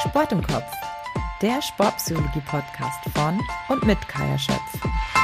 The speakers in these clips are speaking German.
Sport im Kopf, der Sportpsychologie-Podcast von und mit Kaya Schöpf.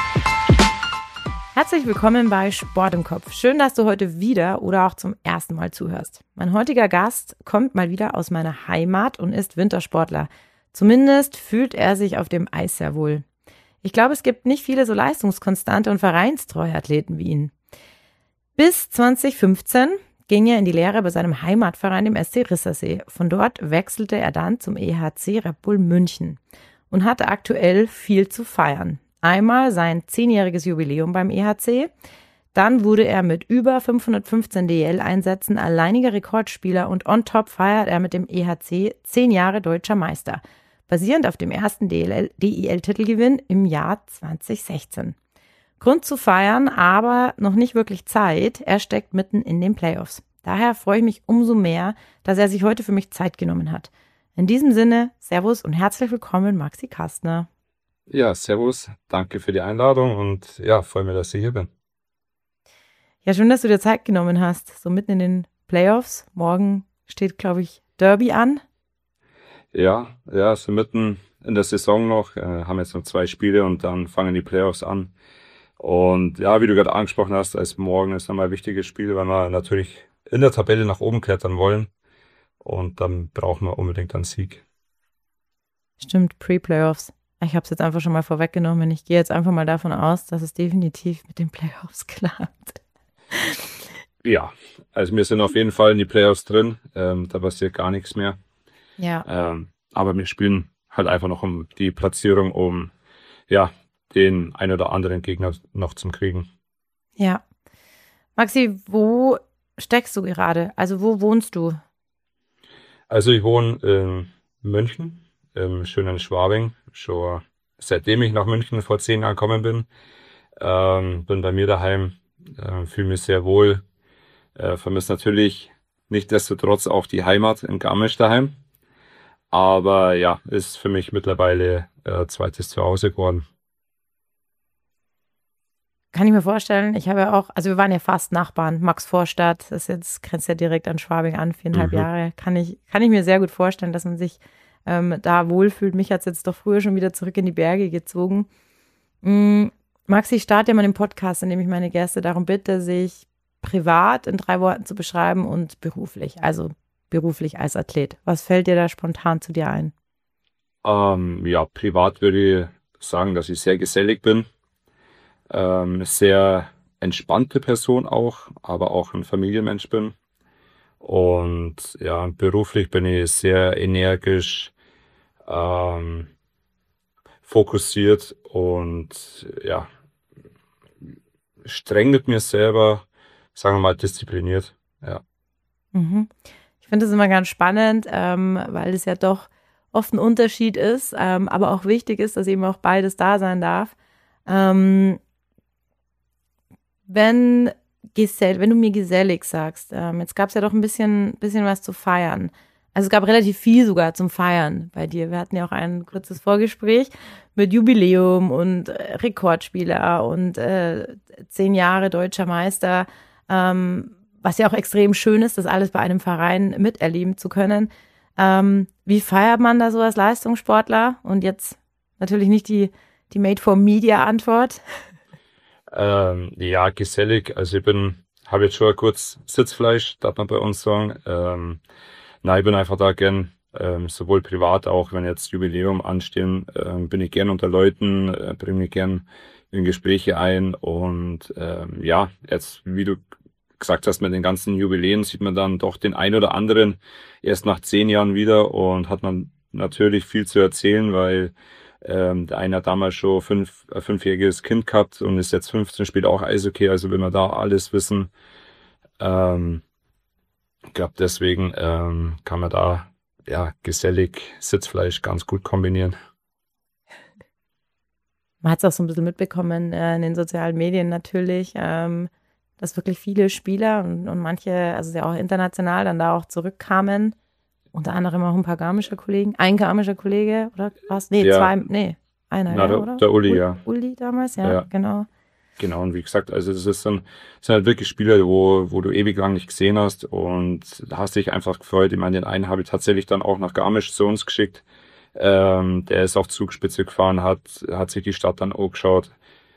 Herzlich willkommen bei Sport im Kopf. Schön, dass du heute wieder oder auch zum ersten Mal zuhörst. Mein heutiger Gast kommt mal wieder aus meiner Heimat und ist Wintersportler. Zumindest fühlt er sich auf dem Eis sehr wohl. Ich glaube, es gibt nicht viele so leistungskonstante und vereinstreue Athleten wie ihn. Bis 2015 ging er in die Lehre bei seinem Heimatverein, dem SC Rissersee. Von dort wechselte er dann zum EHC Red Bull München und hatte aktuell viel zu feiern. Einmal sein 10-jähriges Jubiläum beim EHC, dann wurde er mit über 515 DEL-Einsätzen alleiniger Rekordspieler und on top feiert er mit dem EHC 10 Jahre deutscher Meister, basierend auf dem ersten DEL-Titelgewinn im Jahr 2016. Grund zu feiern, aber noch nicht wirklich Zeit. Er steckt mitten in den Playoffs. Daher freue ich mich umso mehr, dass er sich heute für mich Zeit genommen hat. In diesem Sinne, Servus und herzlich willkommen, Maxi Kastner. Ja, servus, danke für die Einladung und ja, freue mich, dass ich hier bin. Ja, schön, dass du dir Zeit genommen hast, so mitten in den Playoffs. Morgen steht, glaube ich, Derby an. Ja, so mitten in der Saison noch, haben jetzt noch 2 Spiele und dann fangen die Playoffs an. Und ja, wie du gerade angesprochen hast, als morgen ist nochmal ein wichtiges Spiel, weil wir natürlich in der Tabelle nach oben klettern wollen. Und dann brauchen wir unbedingt einen Sieg. Stimmt, Pre-Playoffs. Ich habe es jetzt einfach schon mal vorweggenommen. Ich gehe jetzt einfach mal davon aus, dass es definitiv mit den Playoffs klappt. Ja, also wir sind auf jeden Fall in die Playoffs drin. Da passiert gar nichts mehr. Ja. Aber wir spielen halt einfach noch um die Platzierung, um den ein oder anderen Gegner noch zum Kriegen. Ja. Maxi, wo steckst du gerade? Also wo wohnst du? Also ich wohne in München, im schönen Schwabing, schon seitdem ich nach München vor 10 Jahren gekommen bin. Bin bei mir daheim, fühle mich sehr wohl, vermisse natürlich nichtsdestotrotz auch die Heimat in Garmisch daheim. Aber ja, ist für mich mittlerweile zweites Zuhause geworden. Kann ich mir vorstellen. Ich habe ja auch, also wir waren ja fast Nachbarn. Maxvorstadt, das ist jetzt, grenzt ja direkt an Schwabing an, 4,5 Jahre. Kann ich mir sehr gut vorstellen, dass man sich da wohlfühlt. Mich hat es jetzt doch früher schon wieder zurück in die Berge gezogen. Maxi, ich starte ja mal den Podcast, in dem ich meine Gäste darum bitte, sich privat in 3 Worten zu beschreiben und beruflich, also beruflich als Athlet. Was fällt dir da spontan zu dir ein? Privat würde ich sagen, dass ich sehr gesellig bin. Sehr entspannte Person auch, aber auch ein Familienmensch bin. Und ja, beruflich bin ich sehr energisch, fokussiert und ja, streng mit mir selber, sagen wir mal diszipliniert. Ja. Ich finde das immer ganz spannend, weil es ja doch oft ein Unterschied ist, aber auch wichtig ist, dass eben auch beides da sein darf. Wenn du mir gesellig sagst, jetzt gab es ja doch ein bisschen was zu feiern. Also es gab relativ viel sogar zum Feiern bei dir. Wir hatten ja auch ein kurzes Vorgespräch mit Jubiläum und Rekordspieler und 10 Jahre deutscher Meister, was ja auch extrem schön ist, das alles bei einem Verein miterleben zu können. Wie feiert man da so als Leistungssportler? Und jetzt natürlich nicht die Made-for-Media-Antwort. Gesellig. Also habe jetzt schon kurz Sitzfleisch, darf man bei uns sagen. Ich bin einfach da gern, sowohl privat auch, wenn jetzt Jubiläum anstehen, bin ich gern unter Leuten, bringe mich gern in Gespräche ein und jetzt, wie du gesagt hast, mit den ganzen Jubiläen sieht man dann doch den ein oder anderen erst nach 10 Jahren wieder und hat man natürlich viel zu erzählen, weil der eine hat damals schon 5-jähriges Kind gehabt und ist jetzt 15, spielt auch Eishockey, also will man da alles wissen. Ich glaube, deswegen kann man da gesellig Sitzfleisch ganz gut kombinieren. Man hat es auch so ein bisschen mitbekommen in den sozialen Medien natürlich, dass wirklich viele Spieler und manche, also ja auch international, dann da auch zurückkamen. Unter anderem auch ein paar garmischer Kollegen. Ein garmischer Kollege, oder was? Nee, Ja. zwei, nee, einer, Na, ja, oder? der Uli, ja. Uli damals, ja, genau. Genau, und wie gesagt, also das sind halt wirklich Spiele, wo du ewig lang nicht gesehen hast und da hast dich einfach gefreut. Ich meine, den einen habe ich tatsächlich dann auch nach Garmisch zu uns geschickt. Der ist auf Zugspitze gefahren, hat sich die Stadt dann angeschaut.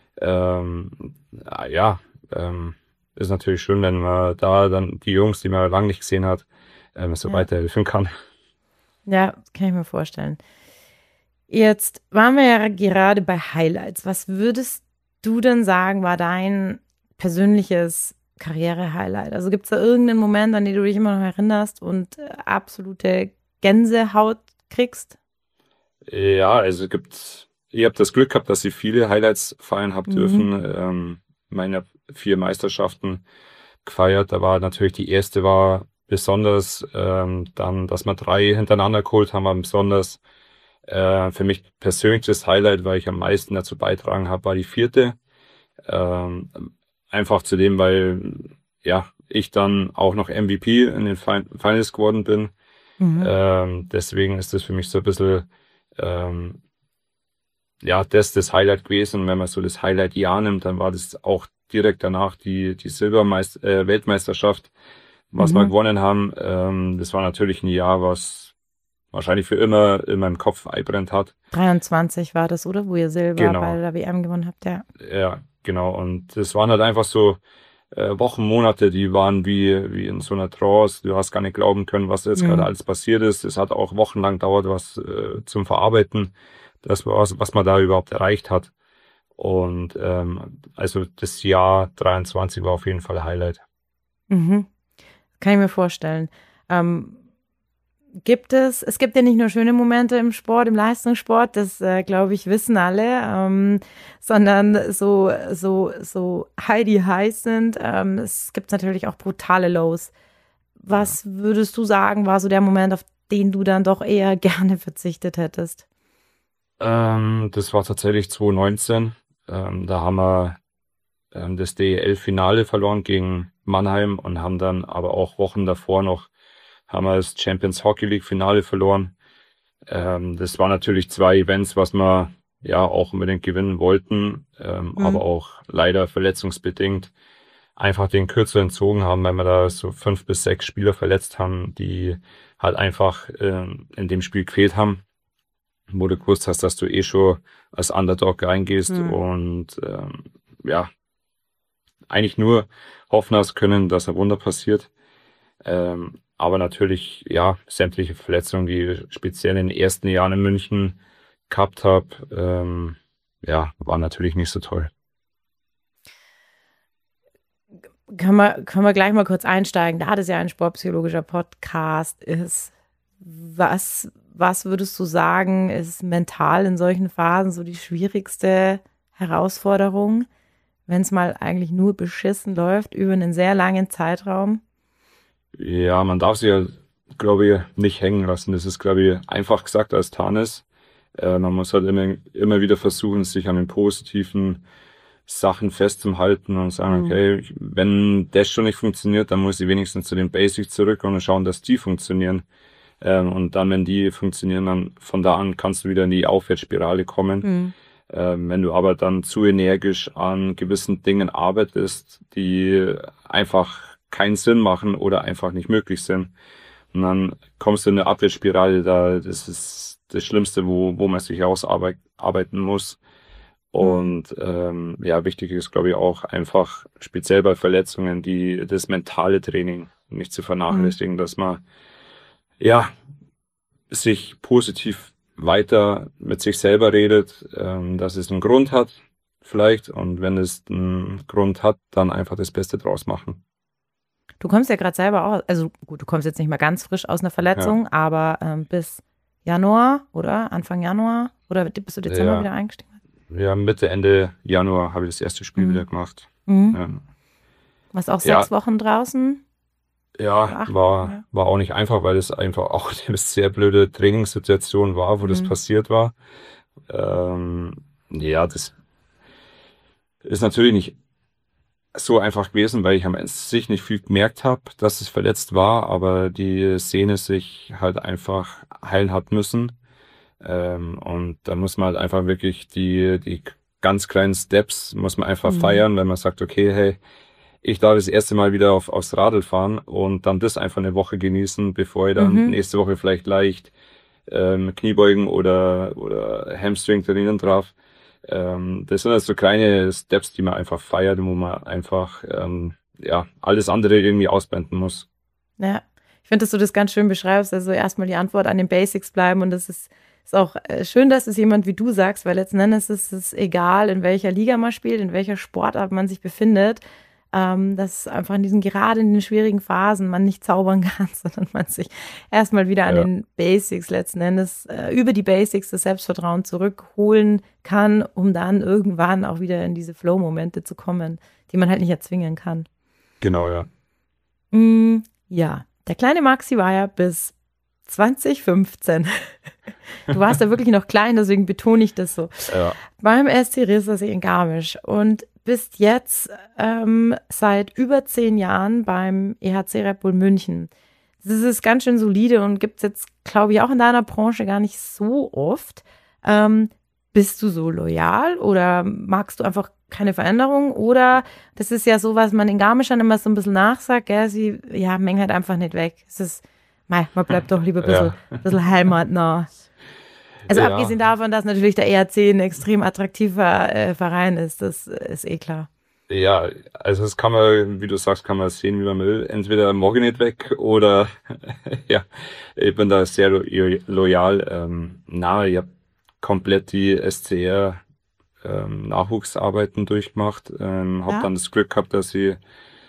Ja, ist natürlich schön, wenn man da dann die Jungs, die man lange nicht gesehen hat, so Ja, weiterhelfen kann. ja, das kann ich mir vorstellen. Jetzt waren wir ja gerade bei Highlights. Was würdest du denn sagen, war dein persönliches Karriere-Highlight? Also gibt es da irgendeinen Moment, an den du dich immer noch erinnerst und absolute Gänsehaut kriegst? Ja, also ich habe das Glück gehabt, dass ich viele Highlights feiern habe Mhm. dürfen. Meine 4 Meisterschaften gefeiert. Da war natürlich die erste war besonders, dann, dass wir 3 hintereinander geholt haben, war besonders. Für mich persönlich das Highlight, weil ich am meisten dazu beitragen habe, war die 4. Ähm, einfach zudem, weil ja ich dann auch noch MVP in den Finals geworden bin. Mhm. Deswegen ist das für mich so ein bisschen ähm, ja, das Highlight gewesen. Und wenn man so das Highlight-Jahr nimmt, dann war das auch direkt danach die Weltmeisterschaft, was wir Mhm. gewonnen haben. Das war natürlich ein Jahr, was wahrscheinlich für immer in meinem Kopf einbrennt hat. 23 war das, oder? Wo ihr Silber bei Genau, der WM gewonnen habt, ja. ja, genau. Und das waren halt einfach so Wochen, Monate, die waren wie in so einer Trance. Du hast gar nicht glauben können, was jetzt gerade Mhm. alles passiert ist. Es hat auch wochenlang gedauert, was zum Verarbeiten, was man da überhaupt erreicht hat. Und also das Jahr 23 war auf jeden Fall Highlight. Mhm. Kann ich mir vorstellen. Ähm, es gibt ja nicht nur schöne Momente im Sport, im Leistungssport, das glaube ich wissen alle, sondern so high die Highs sind. Es gibt natürlich auch brutale Lows. Ja. Was würdest du sagen, war so der Moment, auf den du dann doch eher gerne verzichtet hättest? Das war tatsächlich 2019. Da haben wir das DEL-Finale verloren gegen Mannheim und haben dann aber auch Wochen davor noch haben wir das Champions Hockey League Finale verloren. Das waren natürlich 2 Events, was wir ja auch unbedingt gewinnen wollten, Mhm. aber auch leider verletzungsbedingt einfach den Kürzel entzogen haben, weil wir da so 5 bis 6 Spieler verletzt haben, die halt einfach in dem Spiel gefehlt haben, wo du gewusst hast, dass du eh schon als Underdog reingehst Mhm. und ja, eigentlich nur hoffen hast können, dass ein Wunder passiert. Aber natürlich, ja, sämtliche Verletzungen, die ich speziell in den ersten Jahren in München gehabt habe, ja, waren natürlich nicht so toll. Können wir gleich mal kurz einsteigen, da das ja ein sportpsychologischer Podcast ist. Was würdest du sagen, ist mental in solchen Phasen so die schwierigste Herausforderung, wenn es mal eigentlich nur beschissen läuft über einen sehr langen Zeitraum? Ja, man darf sich ja, glaube ich, nicht hängen lassen. Das ist, glaube ich, einfach gesagt als Tanis. Man muss halt immer wieder versuchen, sich an den positiven Sachen festzuhalten und sagen, Mhm. okay, wenn das schon nicht funktioniert, dann muss ich wenigstens zu den Basics zurück und schauen, dass die funktionieren. Und dann, wenn die funktionieren, dann von da an kannst du wieder in die Aufwärtsspirale kommen. Mhm. Wenn du aber dann zu energisch an gewissen Dingen arbeitest, die einfach keinen Sinn machen oder einfach nicht möglich sind, und dann kommst du in eine Abwärtsspirale, das ist das Schlimmste, wo man sich ausarbeiten muss. Mhm. Und ja, wichtig ist, glaube ich, auch einfach speziell bei Verletzungen, das mentale Training nicht zu Mhm. vernachlässigen, dass man ja sich positiv weiter mit sich selber redet, dass es einen Grund hat, vielleicht. Und wenn es einen Grund hat, dann einfach das Beste draus machen. Du kommst ja gerade selber aus, also gut, du kommst jetzt nicht mal ganz frisch aus einer Ja, Verletzung, aber bis Januar oder Anfang Januar oder bist du Dezember ja, wieder eingestiegen? ja, Mitte, Ende Januar habe ich das erste Spiel wieder Mhm. gemacht. Mhm. Ja, Was auch ja, 6 Wochen draußen? ja, Oder 8? war, Ja. war auch nicht einfach, weil es einfach auch eine sehr blöde Trainingssituation war, wo das Mhm. passiert war. Ähm, ja, das ist natürlich nicht so einfach gewesen, weil ich am Ende sich nicht viel gemerkt habe, dass es verletzt war, aber die Sehne sich halt einfach heilen hat müssen. Und da muss man halt einfach wirklich die ganz kleinen Steps muss man einfach feiern, wenn man sagt, okay, hey, ich darf das erste Mal wieder aufs Radl fahren und dann das einfach eine Woche genießen, bevor ich dann nächste Woche vielleicht leicht Kniebeugen oder Hamstring trainieren darf. Das sind also kleine Steps, die man einfach feiert, wo man einfach alles andere irgendwie ausblenden muss. Ja, ich finde, dass du das ganz schön beschreibst. Also erstmal die Antwort an den Basics bleiben und das ist auch schön, dass es jemand wie du sagst, weil letzten Endes ist es egal, in welcher Liga man spielt, in welcher Sportart man sich befindet, dass einfach gerade in den schwierigen Phasen man nicht zaubern kann, sondern man sich erstmal wieder an den Basics letzten Endes, über die Basics das Selbstvertrauen zurückholen kann, um dann irgendwann auch wieder in diese Flow-Momente zu kommen, die man halt nicht erzwingen kann. Genau, ja. Ja, der kleine Maxi war ja bis 2015. Du warst ja wirklich noch klein, deswegen betone ich das so. Ja. Beim SC Rissersee in Garmisch und bist jetzt seit über 10 Jahren beim EHC Red Bull München. Das ist ganz schön solide und gibt es jetzt, glaube ich, auch in deiner Branche gar nicht so oft. Bist du so loyal oder magst du einfach keine Veränderung? Oder das ist ja so, was man in Garmisch dann immer so ein bisschen nachsagt, gell? Mengen halt einfach nicht weg. Es ist, man bleibt doch lieber ein bisschen heimatnah. Also abgesehen davon, dass natürlich der EHC ein extrem attraktiver Verein ist, das ist eh klar. Ja, also das kann man, wie du sagst, kann man sehen, wie man will. Entweder mag ich nicht weg oder ich bin da sehr loyal. Ich habe komplett die SCR Nachwuchsarbeiten durchgemacht. Habe dann das Glück gehabt, dass ich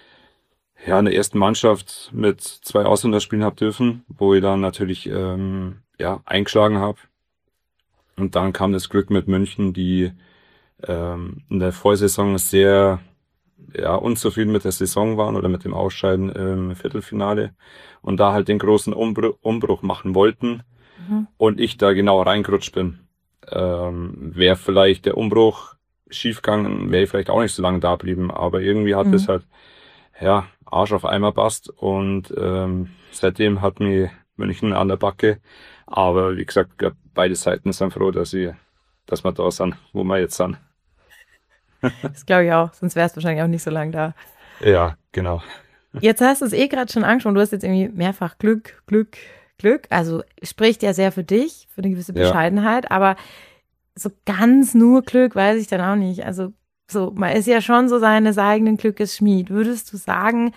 in der ersten Mannschaft mit 2 Ausländerspielen habe dürfen, wo ich dann natürlich eingeschlagen habe. Und dann kam das Glück mit München, die in der Vorsaison sehr unzufrieden mit der Saison waren oder mit dem Ausscheiden im Viertelfinale und da halt den großen Umbruch machen wollten und ich da genau reingerutscht bin. Wäre vielleicht der Umbruch schiefgegangen, wäre ich vielleicht auch nicht so lange da geblieben, aber irgendwie hat es halt Arsch auf Eimer passt und seitdem hat mich München an der Backe. Aber wie gesagt, beide Seiten sind froh, dass wir da sind, wo wir jetzt sind. Das glaube ich auch, sonst wärst du wahrscheinlich auch nicht so lange da. Ja, genau. Jetzt hast du es gerade schon angesprochen, du hast jetzt irgendwie mehrfach Glück. Also spricht ja sehr für dich, für eine gewisse Bescheidenheit, aber so ganz nur Glück weiß ich dann auch nicht. Also so, man ist ja schon so seines eigenen Glückes Schmied. Würdest du sagen,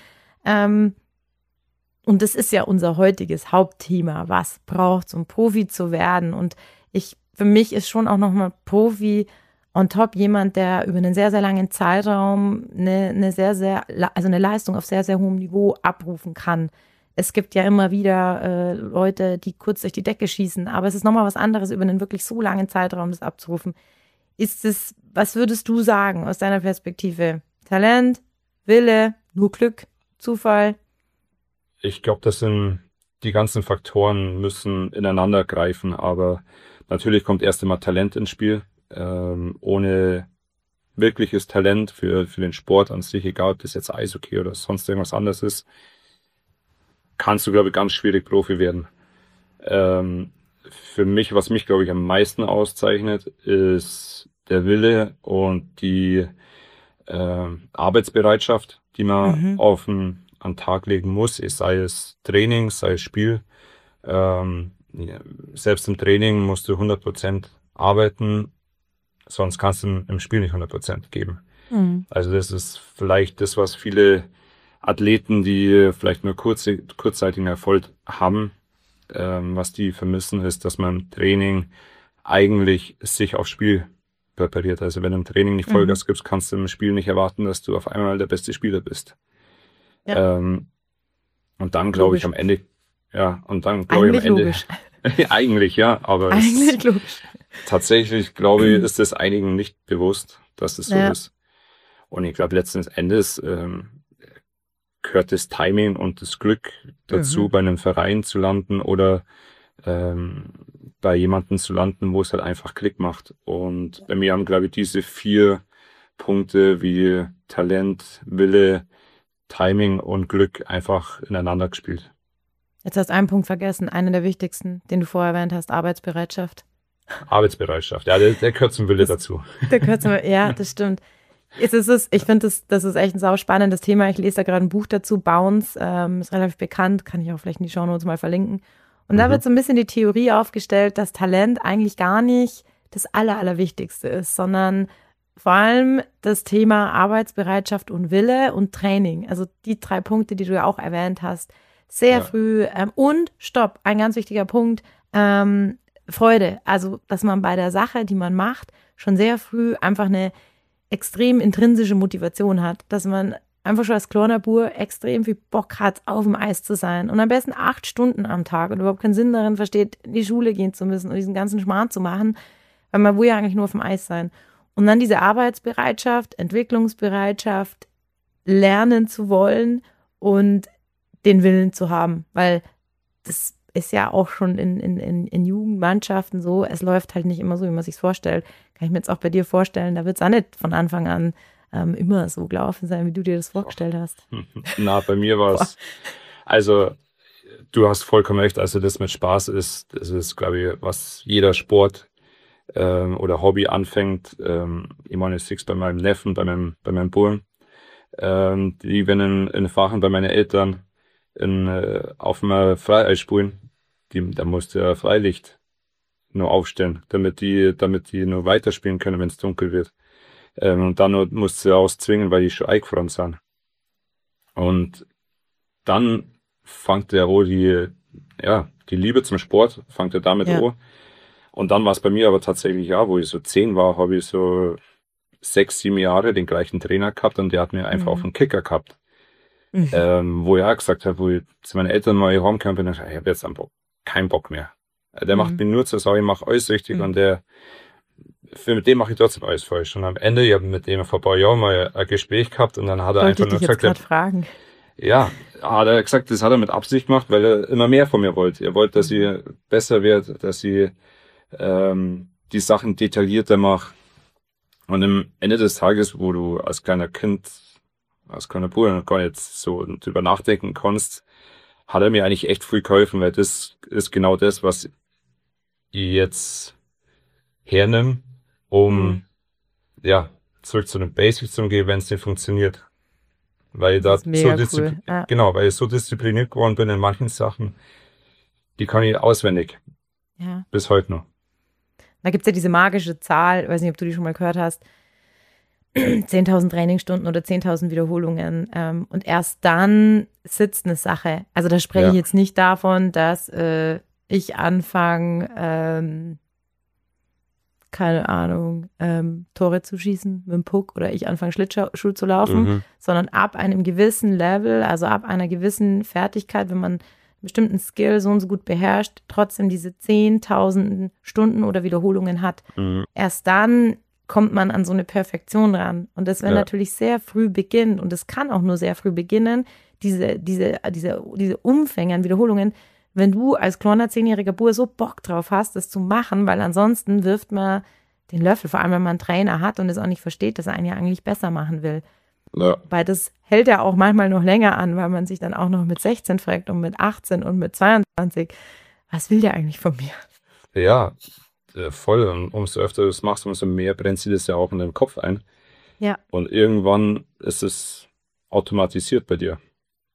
und das ist ja unser heutiges Hauptthema, was braucht es, um Profi zu werden? Und für mich ist schon auch nochmal Profi on top jemand, der über einen sehr, sehr langen Zeitraum eine Leistung auf sehr, sehr hohem Niveau abrufen kann. Es gibt ja immer wieder Leute, die kurz durch die Decke schießen, aber es ist nochmal was anderes, über einen wirklich so langen Zeitraum das abzurufen. Was würdest du sagen aus deiner Perspektive? Talent, Wille, nur Glück, Zufall? Ich glaube, die ganzen Faktoren müssen ineinander greifen, aber natürlich kommt erst einmal Talent ins Spiel. Ohne wirkliches Talent für den Sport an sich, egal ob das jetzt Eishockey oder sonst irgendwas anderes ist, kannst du, glaube ich, ganz schwierig Profi werden. Für mich, was mich, glaube ich, am meisten auszeichnet, ist der Wille und die Arbeitsbereitschaft, die man an den Tag legen muss, sei es Training, sei es Spiel. Selbst im Training musst du 100% arbeiten, sonst kannst du im Spiel nicht 100% geben. Also das ist vielleicht das, was viele Athleten, die vielleicht nur kurzzeitigen Erfolg haben, was die vermissen, ist, dass man im Training eigentlich sich aufs Spiel präpariert. Also wenn du im Training nicht Vollgas gibst, kannst du im Spiel nicht erwarten, dass du auf einmal der beste Spieler bist. Ja. Und dann glaube ich am Ende, logisch. Eigentlich, ja, aber eigentlich logisch. Tatsächlich, glaube ich, ist es einigen nicht bewusst, dass es so ist. Und ich glaube, letzten Endes gehört das Timing und das Glück dazu, bei einem Verein zu landen oder bei jemandem zu landen, wo es halt einfach Klick macht. Und bei mir haben, glaube ich, diese 4 Punkte wie Talent, Wille, Timing und Glück einfach ineinander gespielt. Jetzt hast du einen Punkt vergessen, einen der wichtigsten, den du vorher erwähnt hast, Arbeitsbereitschaft. Arbeitsbereitschaft. Ja, der gehört zum Wille dazu. Der gehört ja, das stimmt. Ich finde, das ist echt ein sauspannendes Thema. Ich lese da gerade ein Buch dazu, Bounce, ist relativ bekannt, kann ich auch vielleicht in die Shownotes mal verlinken. Und da wird so ein bisschen die Theorie aufgestellt, dass Talent eigentlich gar nicht das Allerwichtigste ist, sondern vor allem das Thema Arbeitsbereitschaft und Wille und Training. Also die 3 Punkte, die du ja auch erwähnt hast. Sehr früh und stopp, ein ganz wichtiger Punkt, Freude. Also, dass man bei der Sache, die man macht, schon sehr früh einfach eine extrem intrinsische Motivation hat, dass man einfach schon als kleiner Bur extrem viel Bock hat, auf dem Eis zu sein und am besten 8 Stunden am Tag und überhaupt keinen Sinn darin versteht, in die Schule gehen zu müssen und diesen ganzen Schmarrn zu machen, weil man will ja eigentlich nur auf dem Eis sein. Und dann diese Arbeitsbereitschaft, Entwicklungsbereitschaft, lernen zu wollen und den Willen zu haben, weil das ist ja auch schon in Jugendmannschaften so, es läuft halt nicht immer so, wie man sich vorstellt. Kann ich mir jetzt auch bei dir vorstellen, da wird es auch nicht von Anfang an immer so gelaufen sein, wie du dir das vorgestellt hast. Na, bei mir war es, also du hast vollkommen recht, also das mit Spaß ist, das ist, glaube ich, was jeder Sport oder Hobby anfängt. Ich meine, ich sehe es bei meinem Neffen, bei meinem Bullen, die, wenn in Fachen bei meinen Eltern auf dem Freieis spielen, da musst du ja Freilicht nur aufstellen, damit die nur weiterspielen können, wenn es dunkel wird. Und dann musst du auszwingen, weil die schon eingefroren sind. Und dann fängt der auch die Liebe zum Sport, fängt er damit an. Und dann war es bei mir aber tatsächlich, ja, wo ich so 10 war, habe ich so 6, 7 Jahre den gleichen Trainer gehabt und der hat mir einfach auf den Kicker gehabt. Wo ich auch gesagt habe, wo ich zu meinen Eltern mal heimgekommen bin, ich habe jetzt keinen Bock mehr. Der macht mir nur zur Sau, ich mache alles richtig und mit dem mache ich trotzdem alles falsch. Und am Ende, ich habe mit dem vor ein paar Jahren mal ein Gespräch gehabt und dann hat er einfach nur gesagt, fragen. Ja, hat er gesagt, das hat er mit Absicht gemacht, weil er immer mehr von mir wollte. Er wollte, dass ich besser werde, dass ich die Sachen detaillierter mache. Und am Ende des Tages, wo du als kleiner Bruder gar nicht so drüber nachdenken kannst, hat er mir eigentlich echt viel geholfen, weil das ist genau das, was ich jetzt hernehme, um zurück zu den Basics zu gehen, wenn es nicht funktioniert. Weil ich da weil ich so diszipliniert geworden bin in manchen Sachen, die kann ich auswendig. Ja. Bis heute noch. Da gibt es ja diese magische Zahl, ich weiß nicht, ob du die schon mal gehört hast, 10.000 Trainingsstunden oder 10.000 Wiederholungen. Und erst dann sitzt eine Sache. Also da spreche ich jetzt nicht davon, dass ich anfange, keine Ahnung, Tore zu schießen mit dem Puck oder ich anfange Schlittschuh zu laufen, sondern ab einem gewissen Level, also ab einer gewissen Fertigkeit, wenn man bestimmten Skill so und so gut beherrscht, trotzdem diese 10.000 Stunden oder Wiederholungen hat. Erst dann kommt man an so eine Perfektion ran. Und das, wenn natürlich sehr früh beginnt, und es kann auch nur sehr früh beginnen, diese Umfänge an Wiederholungen, wenn du als kleiner 10-jähriger Bub so Bock drauf hast, das zu machen, weil ansonsten wirft man den Löffel, vor allem wenn man einen Trainer hat und es auch nicht versteht, dass er einen ja eigentlich besser machen will. Ja. Weil das hält ja auch manchmal noch länger an, weil man sich dann auch noch mit 16 fragt und mit 18 und mit 22, was will der eigentlich von mir? Ja, voll. Und umso öfter du es machst, umso mehr brennt sie das ja auch in den Kopf ein. Ja. Und irgendwann ist es automatisiert bei dir.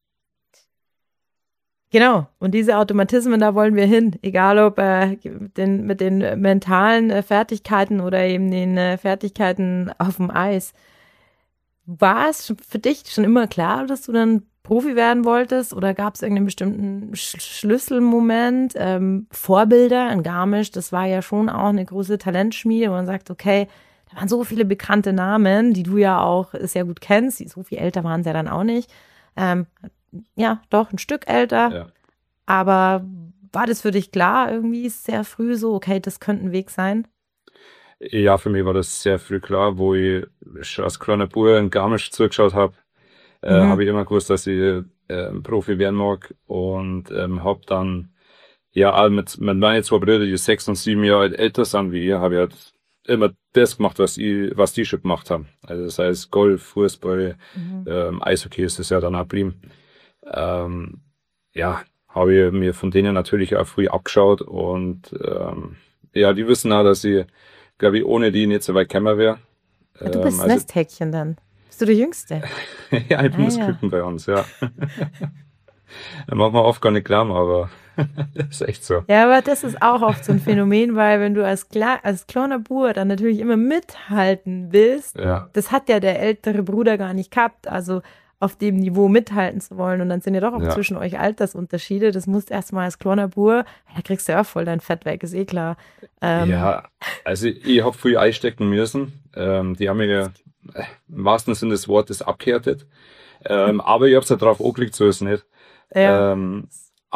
Genau, und diese Automatismen, da wollen wir hin, egal ob mit den mentalen Fertigkeiten oder eben den Fertigkeiten auf dem Eis. War es für dich schon immer klar, dass du dann Profi werden wolltest oder gab es irgendeinen bestimmten Schlüsselmoment? Vorbilder in Garmisch, das war ja schon auch eine große Talentschmiede, wo man sagt, okay, da waren so viele bekannte Namen, die du ja auch sehr gut kennst, so viel älter waren sie ja dann auch nicht. Ja, doch, ein Stück älter. Ja. Aber war das für dich klar, irgendwie sehr früh so, okay, das könnte ein Weg sein? Ja, für mich war das sehr früh klar, wo ich schon als kleiner Bub in Garmisch zugeschaut habe. Habe ich immer gewusst, dass ich Profi werden mag und habe dann, ja, mit meinen 2 Brüdern, die 6 und 7 Jahre älter sind wie ich, habe ich halt immer das gemacht, was die schon gemacht haben. Also das heißt Golf, Fußball, Eishockey ist es ja dann auch geblieben. Ja, habe ich mir von denen natürlich auch früh abgeschaut und Ja, die wissen auch, dass ich, glaube ich, ohne die nicht so weit gekommen wäre. Du bist Also, Nesthäkchen dann. Bist du der Jüngste? ja, ich bin Ah das ja. Küken bei uns, ja. Da macht man oft gar nicht klar, aber das ist echt so. Ja, aber das ist auch oft so ein Phänomen, weil wenn du als kleiner Bub dann natürlich immer mithalten willst, Ja, das hat ja der ältere Bruder gar nicht gehabt, also auf dem Niveau mithalten zu wollen. Und dann sind ja doch auch ja, zwischen euch Altersunterschiede. Das musst erstmal als kleiner Bub, da kriegst du ja auch voll dein Fett weg, ist eh klar. Ähm, ja. Also ich hab früh einstecken müssen. Die haben mir ja im wahrsten Sinne des Wortes abgehärtet. Aber ich hab's ja drauf angelegt, so ist es nicht. ja. Ähm,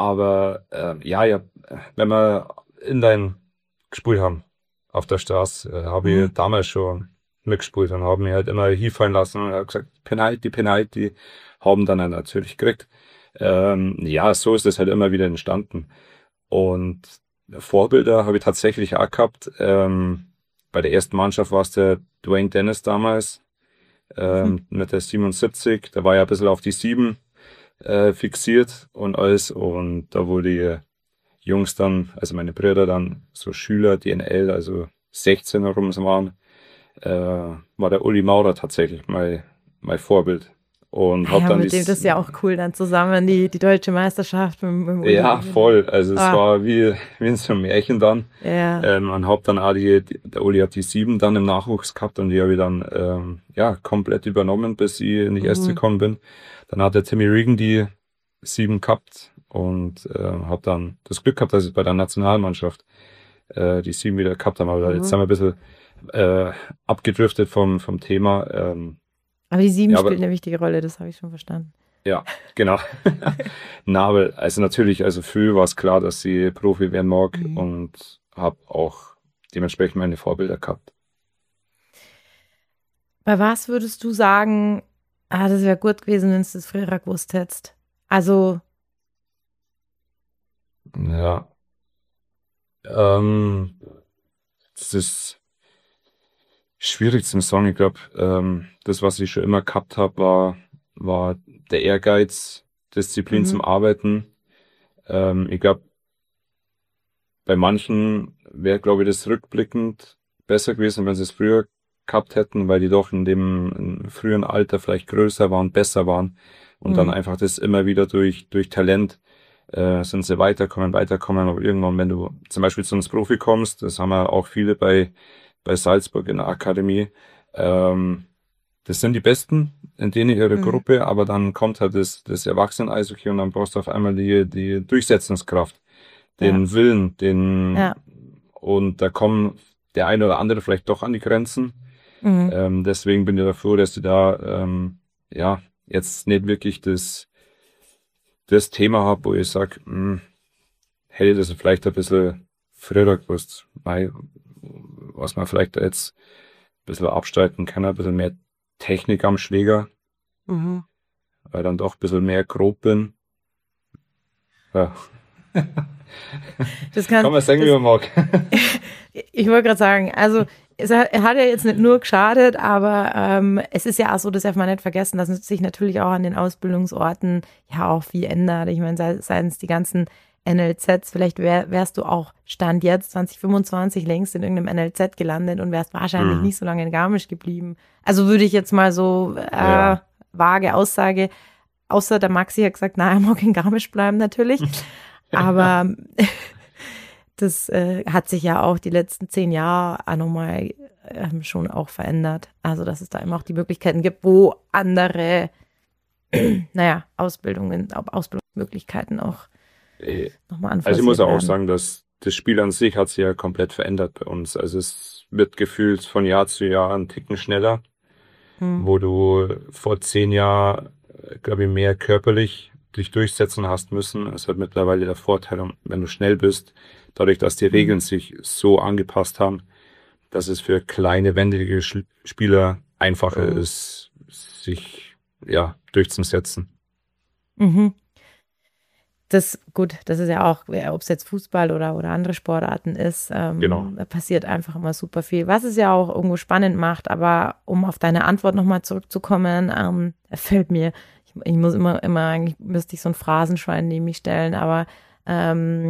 ja, wenn wir in dein gespielt haben auf der Straße, habe Mhm. ich damals schon mitgespielt und haben mich halt immer hinfallen lassen und hab gesagt, Penalty, Penalty, haben dann natürlich gekriegt. Ja, so ist es halt immer wieder entstanden. Und Vorbilder habe ich tatsächlich auch gehabt. Bei der ersten Mannschaft war es der Dwayne Dennis damals, Mhm. mit der 77. Da war ja ein bisschen auf die 7 fixiert und alles. Und da wo die Jungs dann, also meine Brüder dann so Schüler, DNL, also 16 herum waren, war der Uli Maurer tatsächlich mein Vorbild. Und Ah hab ja, dann mit dem, das ist ja auch cool, dann zusammen die deutsche Meisterschaft mit dem Uli ja, gewinnen. voll. Also es Ah, war wie in so einem Märchen dann. ja. Und hab dann auch der Uli hat die 7 dann im Nachwuchs gehabt und die habe ich dann ja komplett übernommen, bis ich in die erste Mhm. gekommen bin. Dann hat der Timmy Regan die 7 gehabt und hab dann das Glück gehabt, dass ich bei der Nationalmannschaft die 7 wieder gehabt habe. Aber jetzt Mhm. sind wir ein bisschen abgedriftet vom Thema. Aber die 7 Ja, spielt aber eine wichtige Rolle, das habe ich schon verstanden. ja, genau. Nabel, also natürlich, also früh war es klar, dass sie Profi werden mag Mhm. und habe auch dementsprechend meine Vorbilder gehabt. Bei was würdest du sagen, das wäre gut gewesen, wenn du das früher gewusst hättest? Also, Ja, ähm, es ist schwierig zu sagen. Ich glaube, das, was ich schon immer gehabt habe, war der Ehrgeiz, Disziplin mhm. zum Arbeiten. Ich glaube, bei manchen wäre, glaube ich, das rückblickend besser gewesen, wenn sie es früher gehabt hätten, weil die doch in dem im frühen Alter vielleicht größer waren, besser waren und dann Mhm. einfach das immer wieder durch Talent sind sie weiterkommen, aber irgendwann, wenn du zum Beispiel zu uns Profi kommst, das haben wir auch viele bei Salzburg in der Akademie, ähm, das sind die Besten in denen ihre Mhm. Gruppe, aber dann kommt halt das Erwachsenen-Eishockey und dann brauchst du auf einmal die Durchsetzungskraft, Ja, den Willen, ja. und da kommen der eine oder andere vielleicht doch an die Grenzen. Mhm. Deswegen bin ich dafür, dass ich da, ja, jetzt nicht wirklich das Thema habe, wo ich sage, hätte ich das vielleicht ein bisschen früher gewusst, weil, was man vielleicht jetzt ein bisschen abstreiten kann, ein bisschen mehr Technik am Schläger, Mhm. weil dann doch ein bisschen mehr grob bin. Ja. Das kann, Kann man sagen, wie das, man mag. ich wollte gerade sagen, also hat ja jetzt nicht nur geschadet, aber es ist ja auch so, das darf man nicht vergessen, dass sich natürlich auch an den Ausbildungsorten ja auch viel ändert. Ich meine, seien es die ganzen NLZs, vielleicht wärst du auch Stand jetzt 2025 längst in irgendeinem NLZ gelandet und wärst wahrscheinlich Hm. nicht so lange in Garmisch geblieben. Also würde ich jetzt mal so Ja. vage Aussage, außer der Maxi hat gesagt, na, er mag in Garmisch bleiben natürlich, aber das hat sich ja auch die letzten 10 Jahre auch nochmal schon auch verändert. Also, dass es da eben auch die Möglichkeiten gibt, wo andere, naja, Ausbildungsmöglichkeiten auch Äh, nochmal Also ich muss anforciert auch werden. sagen, dass das Spiel an sich hat sich ja komplett verändert bei uns. Also es wird gefühlt von Jahr zu Jahr ein Ticken schneller, Hm. wo du vor 10 Jahren, glaube ich, mehr körperlich dich durchsetzen hast müssen. Es hat mittlerweile der Vorteil, wenn du schnell bist, dadurch, dass die Hm. Regeln sich so angepasst haben, dass es für kleine, wendige Spieler einfacher Hm. ist, sich ja durchzusetzen. Mhm. Gut, das ist ja auch, ob es jetzt Fußball oder andere Sportarten ist, Genau. da passiert einfach immer super viel, was es ja auch irgendwo spannend macht. Aber um auf deine Antwort nochmal zurückzukommen, fällt mir, ich muss immer, eigentlich müsste ich so ein Phrasenschwein neben mich stellen, aber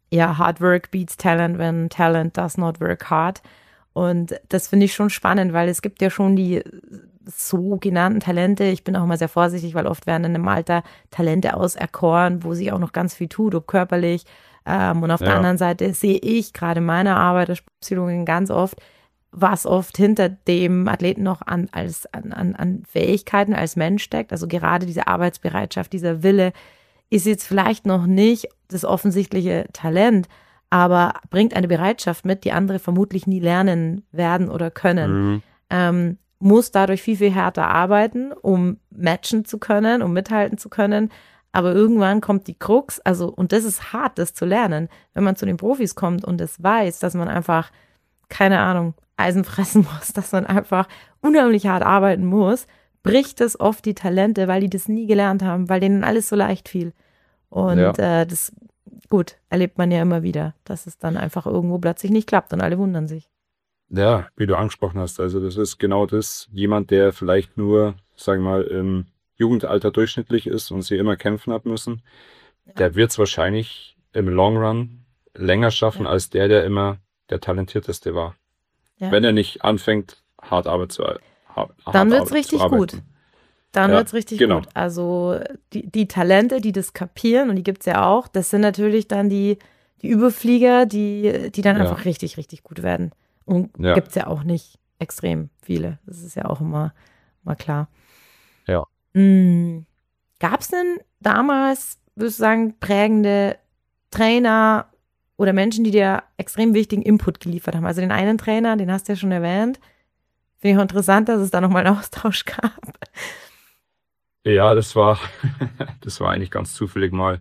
ja, Hard Work beats Talent when Talent does not work hard. Und das finde ich schon spannend, weil es gibt ja schon die sogenannten Talente. Ich bin auch immer sehr vorsichtig, weil oft werden in einem Alter Talente auserkoren, wo sich auch noch ganz viel tut, ob körperlich. Und auf der Ja, anderen Seite sehe ich gerade in meiner Arbeit als Psychologin ganz oft, was oft hinter dem Athleten noch an Fähigkeiten als Mensch steckt. Also gerade diese Arbeitsbereitschaft, dieser Wille ist jetzt vielleicht noch nicht das offensichtliche Talent, aber bringt eine Bereitschaft mit, die andere vermutlich nie lernen werden oder können. mhm. Muss dadurch viel, viel härter arbeiten, um matchen zu können, um mithalten zu können. Aber irgendwann kommt die Krux, also, und das ist hart, das zu lernen, wenn man zu den Profis kommt und es weiß, dass man einfach, keine Ahnung, Eisen fressen muss, dass man einfach unheimlich hart arbeiten muss, bricht es oft die Talente, weil die das nie gelernt haben, weil denen alles so leicht fiel. Und Ja, das, gut, erlebt man ja immer wieder, dass es dann einfach irgendwo plötzlich nicht klappt und alle wundern sich. ja, wie du angesprochen hast, also das ist genau das, jemand, der vielleicht nur, sagen wir mal, im Jugendalter durchschnittlich ist und sie immer kämpfen hat müssen, Ja, der wird es wahrscheinlich im Long Run länger schaffen ja, als der immer der Talentierteste war. ja. Wenn er nicht anfängt, Dann hart wird's zu richtig gut. arbeiten. Dann Ja, wird's richtig genau. gut. Also die Talente, die das kapieren, und die gibt's ja auch, das sind natürlich dann die Überflieger, die dann Ja, einfach richtig, richtig gut werden. Und ja, gibt's ja auch nicht extrem viele. Das ist ja auch immer klar. ja. Mhm. Gab's denn damals, würdest du sagen, prägende Trainer oder Menschen, die dir extrem wichtigen Input geliefert haben? Also den einen Trainer, den hast du ja schon erwähnt. Finde ich auch interessant, dass es da nochmal einen Austausch gab. Ja, das war eigentlich ganz zufällig mal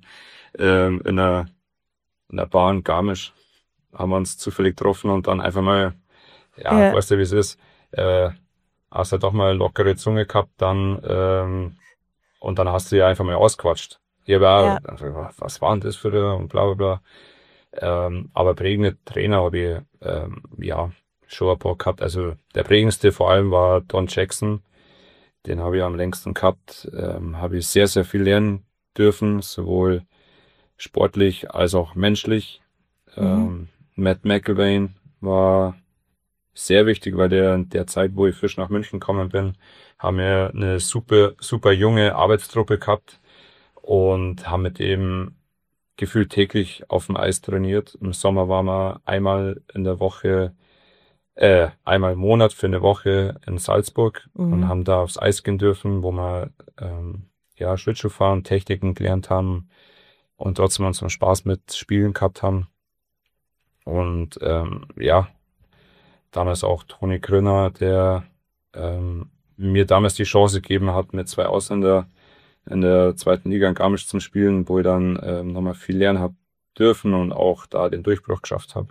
in der Bar in Garmisch haben wir uns zufällig getroffen und dann einfach mal, ja, Ja, weißt du, wie es ist, äh, hast du doch mal lockere Zunge gehabt, dann und dann hast du ja einfach mal ausquatscht. Hier ja. war, also, was war denn das für der und bla bla bla. Aber prägende Trainer habe ich ja schon ein paar gehabt. Also der prägendste vor allem war Don Jackson. Den habe ich am längsten gehabt. Habe ich sehr, sehr viel lernen dürfen, sowohl sportlich als auch menschlich. Mhm. Matt McIlvaine war sehr wichtig, weil der in der Zeit, wo ich frisch nach München gekommen bin, haben wir eine super, super junge Arbeitstruppe gehabt und haben mit dem gefühlt täglich auf dem Eis trainiert. Im Sommer waren wir einmal in der Woche, einmal im Monat für eine Woche in Salzburg und Mhm. haben da aufs Eis gehen dürfen, wo wir ja Schlittschuhfahren, Techniken gelernt haben und trotzdem unseren Spaß mit Spielen gehabt haben. Und ja, damals auch Toni Grünner, der mir damals die Chance gegeben hat, mit zwei Ausländer in der zweiten Liga in Garmisch zu spielen, wo ich dann nochmal viel lernen habe dürfen und auch da den Durchbruch geschafft habe.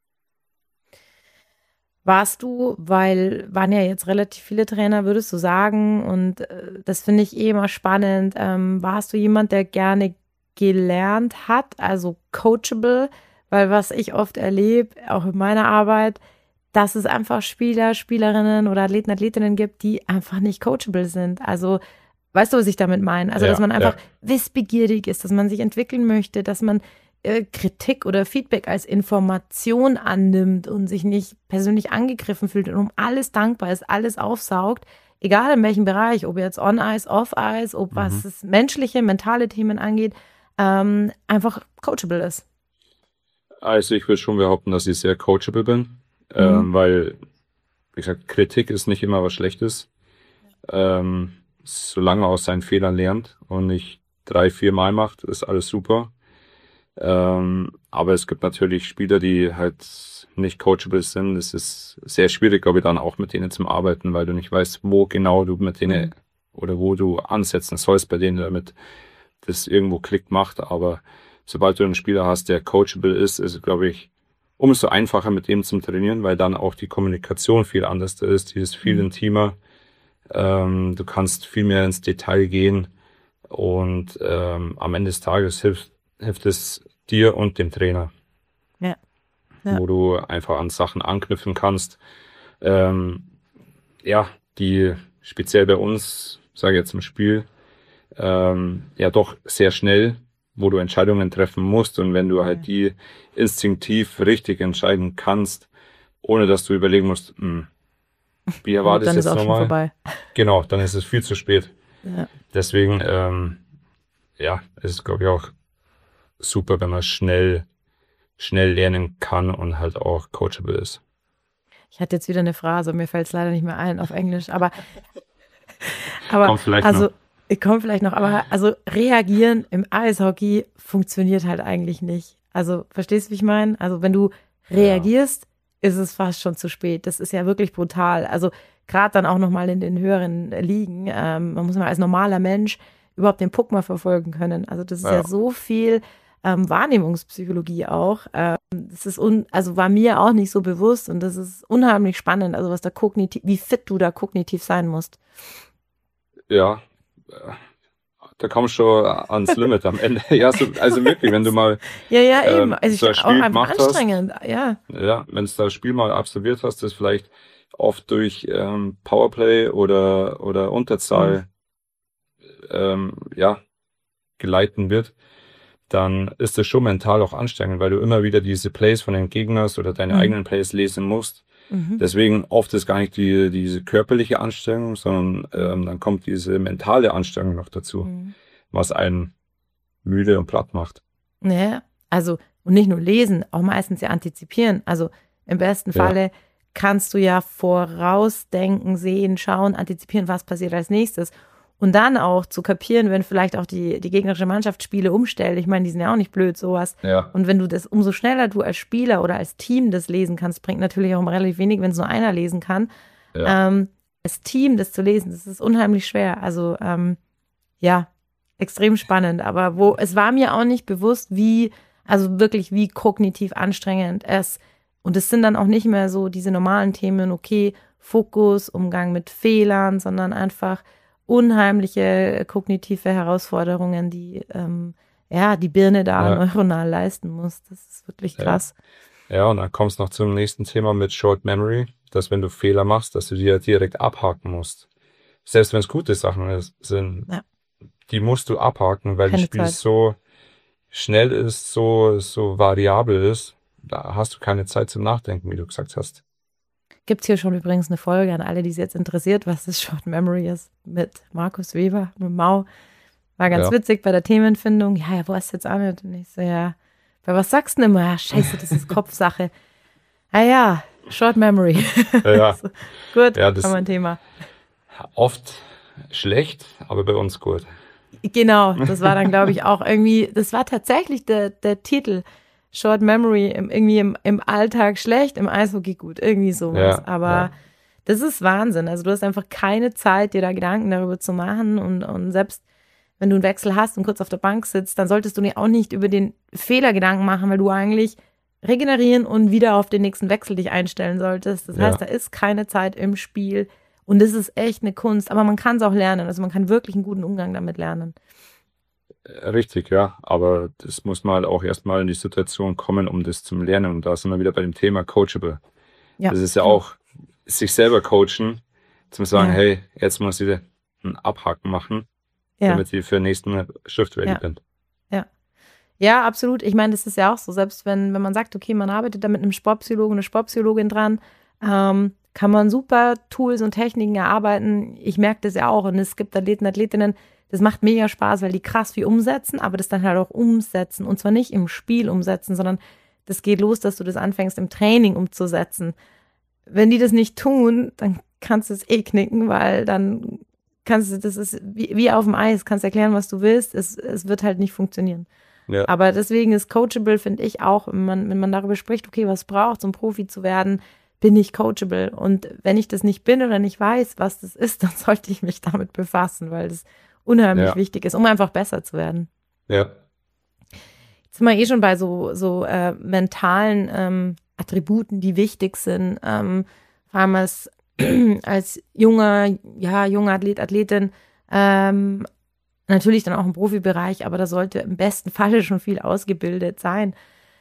Warst du, weil waren ja jetzt relativ viele Trainer, würdest du sagen, und das finde ich eh immer spannend, warst du jemand, der gerne gelernt hat, also coachable, weil was ich oft erlebe, auch in meiner Arbeit, dass es einfach Spieler, Spielerinnen oder Athleten, Athletinnen gibt, die einfach nicht coachable sind. Also, weißt du, was ich damit meine? Also, dass Ja, man einfach ja. wissbegierig ist, dass man sich entwickeln möchte, dass man Kritik oder Feedback als Information annimmt und sich nicht persönlich angegriffen fühlt und um alles dankbar ist, alles aufsaugt, egal in welchem Bereich, ob jetzt on-ice, off-ice, ob was Mhm. das menschliche, mentale Themen angeht, einfach coachable ist. Also ich würde schon behaupten, dass ich sehr coachable bin, Mhm. weil, wie gesagt, Kritik ist nicht immer was Schlechtes, solange man aus seinen Fehlern lernt und nicht drei, vier Mal macht, ist alles super. Aber es gibt natürlich Spieler, die halt nicht coachable sind. Es ist sehr schwierig, glaube ich, dann auch mit denen zu arbeiten, weil du nicht weißt, wo genau du mit denen Mhm. oder wo du ansetzen sollst bei denen, damit das irgendwo Klick macht. Aber sobald du einen Spieler hast, der coachable ist, ist es, glaube ich, umso einfacher mit dem zum Trainieren, weil dann auch die Kommunikation viel anders ist, die ist viel Mhm. intimer. Du kannst viel mehr ins Detail gehen und am Ende des Tages hilft es dir und dem Trainer, Ja, ja. wo du einfach an Sachen anknüpfen kannst. Ähm, ja, die speziell bei uns, sage ich jetzt im Spiel, ja doch sehr schnell wo du Entscheidungen treffen musst. Und wenn du halt die instinktiv richtig entscheiden kannst, ohne dass du überlegen musst, wie war das dann ist jetzt auch schon nochmal? vorbei. Genau, dann ist es viel zu spät. Ja. Deswegen, es ist, glaube ich, auch super, wenn man schnell lernen kann und halt auch coachable ist. Ich hatte jetzt wieder eine Phrase, mir fällt es leider nicht mehr ein auf Englisch, aber Kommt vielleicht noch. kommt vielleicht noch, aber also reagieren im Eishockey funktioniert halt eigentlich nicht. Also verstehst du, wie ich meine? Also wenn du reagierst, ist es fast schon zu spät. Das ist ja wirklich brutal. Also gerade dann auch nochmal in den höheren Ligen. Man muss mal als normaler Mensch überhaupt den Puck mal verfolgen können. Also das ist ja so viel Wahrnehmungspsychologie auch. Das ist also war mir auch nicht so bewusst und das ist unheimlich spannend. Also was da wie fit du da kognitiv sein musst. Ja, da kommst du schon ans Limit am Ende. Ja, also wirklich, wenn du mal Ja, eben. Also so ein auch Spiel einfach gemacht hast, anstrengend. Ja, wenn du das Spiel mal absolviert hast, das vielleicht oft durch Powerplay oder Unterzahl geleiten wird, dann ist es schon mental auch anstrengend, weil du immer wieder diese Plays von den Gegnern oder deine eigenen Plays lesen musst. Deswegen oft ist gar nicht diese körperliche Anstrengung, sondern dann kommt diese mentale Anstrengung noch dazu, was einen müde und platt macht. Ja, also und nicht nur lesen, auch meistens ja antizipieren. Also im besten Falle kannst du ja vorausdenken, sehen, schauen, antizipieren, was passiert als nächstes. Und dann auch zu kapieren, wenn vielleicht auch die gegnerische Mannschaft Spiele umstellt. Ich meine, die sind ja auch nicht blöd, sowas. Ja. Und wenn du das, umso schneller du als Spieler oder als Team das lesen kannst, bringt natürlich auch relativ wenig, wenn es nur einer lesen kann. Ja. Als Team das zu lesen, das ist unheimlich schwer. Also extrem spannend. Aber es war mir auch nicht bewusst, wie kognitiv anstrengend es. Und es sind dann auch nicht mehr so diese normalen Themen, okay, Fokus, Umgang mit Fehlern, sondern einfach unheimliche kognitive Herausforderungen, die die Birne da neuronal leisten muss. Das ist wirklich krass. Ja, und dann kommst du noch zum nächsten Thema mit Short Memory, dass wenn du Fehler machst, dass du die ja direkt abhaken musst. Selbst wenn es gute Sachen sind, die musst du abhaken, weil das Spiel so schnell ist, so variabel ist. Da hast du keine Zeit zum Nachdenken, wie du gesagt hast. Gibt es hier schon übrigens eine Folge an alle, die es jetzt interessiert, was das Short Memory ist, mit Markus Weber, mit Mau. War ganz witzig bei der Themenfindung. Ja, wo ist jetzt auch nicht? Und ich so, bei was sagst du denn immer? Ja, scheiße, das ist Kopfsache. Short Memory. Ja. So, gut, das haben wir ein Thema. Oft schlecht, aber bei uns gut. Genau, das war dann, glaube ich, auch irgendwie, das war tatsächlich der Titel. Short Memory irgendwie im Alltag schlecht, im Eishockey gut, irgendwie sowas. Aber das ist Wahnsinn. Also du hast einfach keine Zeit, dir da Gedanken darüber zu machen und selbst wenn du einen Wechsel hast und kurz auf der Bank sitzt, dann solltest du dir auch nicht über den Fehler Gedanken machen, weil du eigentlich regenerieren und wieder auf den nächsten Wechsel dich einstellen solltest. Das heißt, da ist keine Zeit im Spiel und das ist echt eine Kunst, aber man kann es auch lernen. Also man kann wirklich einen guten Umgang damit lernen. Richtig, ja, aber das muss man halt auch erstmal in die Situation kommen, um das zu lernen. Und da sind wir wieder bei dem Thema Coachable. Ja, das ist ja auch sich selber coachen, zum sagen, hey, jetzt muss ich einen Abhaken machen, damit ich für den nächsten Shift ready bin. Ja, absolut. Ich meine, das ist ja auch so, selbst wenn man sagt, okay, man arbeitet da mit einem Sportpsychologen, eine Sportpsychologin dran, kann man super Tools und Techniken erarbeiten. Ich merke das ja auch und es gibt Athleten, Athletinnen, das macht mega Spaß, weil die krass viel umsetzen, aber das dann halt auch umsetzen. Und zwar nicht im Spiel umsetzen, sondern das geht los, dass du das anfängst, im Training umzusetzen. Wenn die das nicht tun, dann kannst du es knicken, weil dann das ist wie auf dem Eis, kannst erklären, was du willst, es wird halt nicht funktionieren. Ja. Aber deswegen ist coachable, finde ich auch, wenn man darüber spricht, okay, was braucht es, um Profi zu werden, bin ich coachable. Und wenn ich das nicht bin oder nicht weiß, was das ist, dann sollte ich mich damit befassen, weil das unheimlich wichtig ist, um einfach besser zu werden. Ja. Jetzt sind wir schon bei so mentalen Attributen, die wichtig sind. Vor allem als junger Athlet, Athletin, natürlich dann auch im Profibereich, aber da sollte im besten Falle schon viel ausgebildet sein.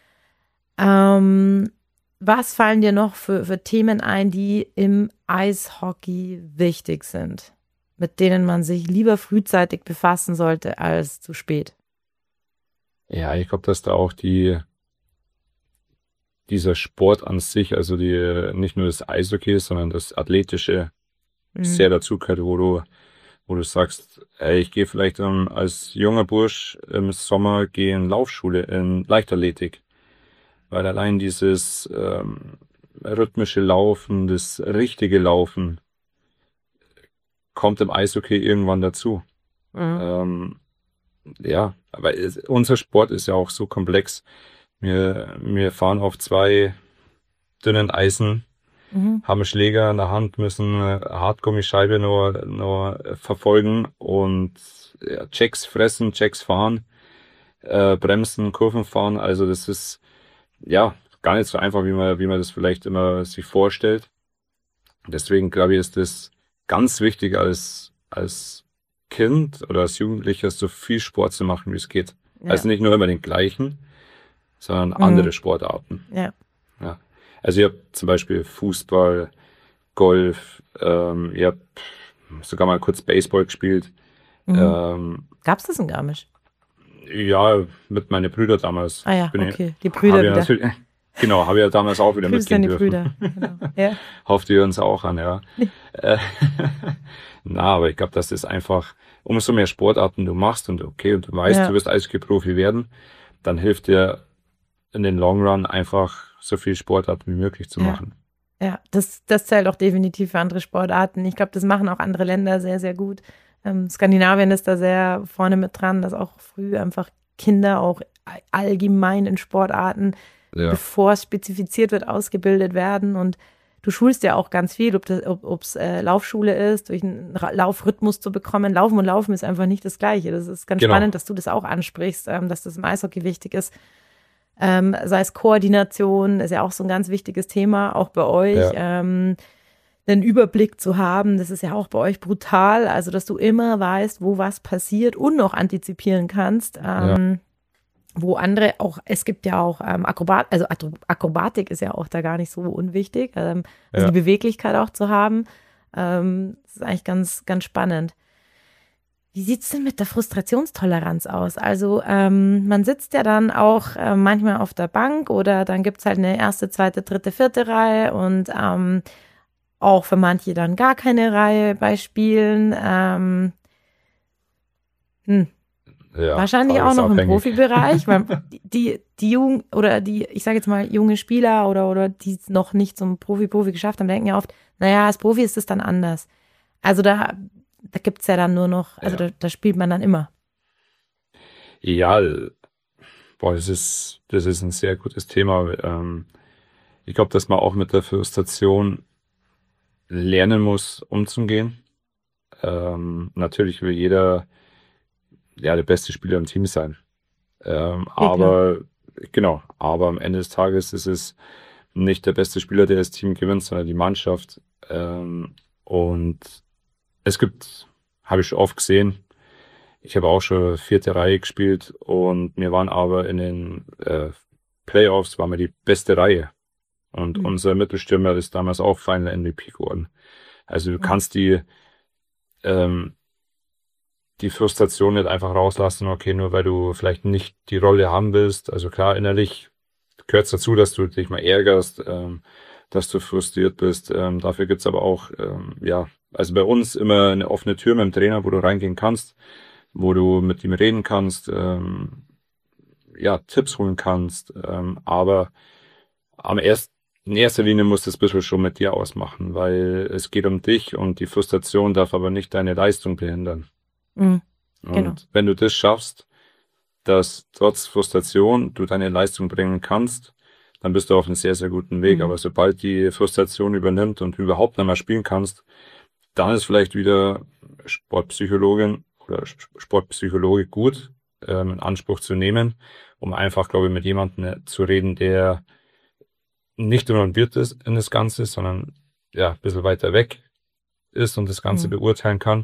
Was fallen dir noch für Themen ein, die im Eishockey wichtig sind, mit denen man sich lieber frühzeitig befassen sollte als zu spät? Ja, ich glaube, dass da auch dieser Sport an sich, also nicht nur das Eishockey, sondern das Athletische Mhm. sehr dazu gehört, wo du sagst, ey, ich gehe vielleicht als junger Bursch im Sommer gehe in Laufschule in Leichtathletik, weil allein dieses rhythmische Laufen, das richtige Laufen kommt im Eishockey irgendwann dazu. Mhm. Ähm, ja, aber unser Sport ist ja auch so komplex. Wir fahren auf zwei dünnen Eisen, Mhm. haben einen Schläger in der Hand, müssen eine Hartgummischeibe nur verfolgen und ja, Checks fressen, Checks fahren, bremsen, Kurven fahren. Also das ist ja gar nicht so einfach, wie man das vielleicht immer sich vorstellt. Deswegen glaube ich, ist das ganz wichtig als Kind oder als Jugendlicher so viel Sport zu machen, wie es geht. Ja. Also nicht nur immer den gleichen, sondern Mhm. andere Sportarten. Ja. Ja. Also ich habe zum Beispiel Fußball, Golf, ich habe sogar mal kurz Baseball gespielt. Mhm. Ähm, Gab's das in Garmisch? ja, mit meinen Brüdern damals. Ah ja, Bin ich, okay. Die habe Brüder ja wieder. natürlich, genau, habe ja damals auch wieder Grüße an mitgehen die dürfen. Brüder. Genau. Ja. Hofft ihr uns auch an, ja. Äh, Na, aber ich glaube, das ist einfach, umso mehr Sportarten du machst und okay, und du weißt, du Ja. wirst Eishockey-Profi werden, dann hilft dir in den Long Run einfach so viel Sportarten wie möglich zu Ja. machen. Ja, das zählt auch definitiv für andere Sportarten. Ich glaube, das machen auch andere Länder sehr, sehr gut. Skandinavien ist da sehr vorne mit dran, dass auch früh einfach Kinder auch allgemein in Sportarten, Ja, bevor es spezifiziert wird, ausgebildet werden. Und du schulst ja auch ganz viel, ob es Laufschule ist, durch einen Laufrhythmus zu bekommen. Laufen und Laufen ist einfach nicht das Gleiche. Das ist ganz genau. spannend, dass du das auch ansprichst, dass das im Eishockey wichtig ist. Sei es Koordination, ist ja auch so ein ganz wichtiges Thema, auch bei euch. Ja, Den Überblick zu haben, das ist ja auch bei euch brutal, also dass du immer weißt, wo was passiert und noch antizipieren kannst. ja, Wo andere auch, es gibt ja auch Akrobatik ist ja auch da gar nicht so unwichtig, also die ja. Beweglichkeit auch zu haben, das ist eigentlich ganz, ganz spannend. Wie sieht's denn mit der Frustrationstoleranz aus? Also man sitzt ja dann auch manchmal auf der Bank oder dann gibt's halt eine erste, zweite, dritte, vierte Reihe und auch für manche dann gar keine Reihe bei Spielen. Hm, Ja, wahrscheinlich auch noch im tagesabhängig. Profibereich, weil die Jungen oder ich sage jetzt mal, junge Spieler oder die es noch nicht zum Profi geschafft haben, denken ja oft, naja, als Profi ist es dann anders. Also da gibt's ja dann nur noch, also Ja, da spielt man dann immer. ja, boah, das ist ein sehr gutes Thema. Ich glaube, dass man auch mit der Frustration lernen muss, umzugehen. Natürlich will jeder ja der beste Spieler im Team sein. Ja, klar. Aber genau, aber am Ende des Tages ist es nicht der beste Spieler, der das Team gewinnt, sondern die Mannschaft. Und es gibt, habe ich schon oft gesehen, ich habe auch schon vierte Reihe gespielt und wir waren aber in den Playoffs waren wir die beste Reihe. Und Hm. unser Mittelstürmer ist damals auch Final MVP geworden. Also du Hm. kannst ähm, die Frustration nicht einfach rauslassen, okay, nur weil du vielleicht nicht die Rolle haben willst. Also klar, innerlich gehört es dazu, dass du dich mal ärgerst, dass du frustriert bist. Dafür gibt's aber auch, ja, also bei uns immer eine offene Tür mit dem Trainer, wo du reingehen kannst, wo du mit ihm reden kannst, ja, Tipps holen kannst. Aber in erster Linie muss das ein bisschen schon mit dir ausmachen, weil es geht um dich und die Frustration darf aber nicht deine Leistung behindern. Hm. Genau. Und wenn du das schaffst, dass trotz Frustration du deine Leistung bringen kannst, dann bist du auf einem sehr, sehr guten Weg. Hm. Aber sobald die Frustration übernimmt und du überhaupt nicht mehr spielen kannst, dann ist vielleicht wieder Sportpsychologin oder Sportpsychologe gut, in Anspruch zu nehmen, um einfach, glaube ich, mit jemandem zu reden, der nicht involviert ist in das Ganze, sondern ja, ein bisschen weiter weg ist und das Ganze Hm. beurteilen kann.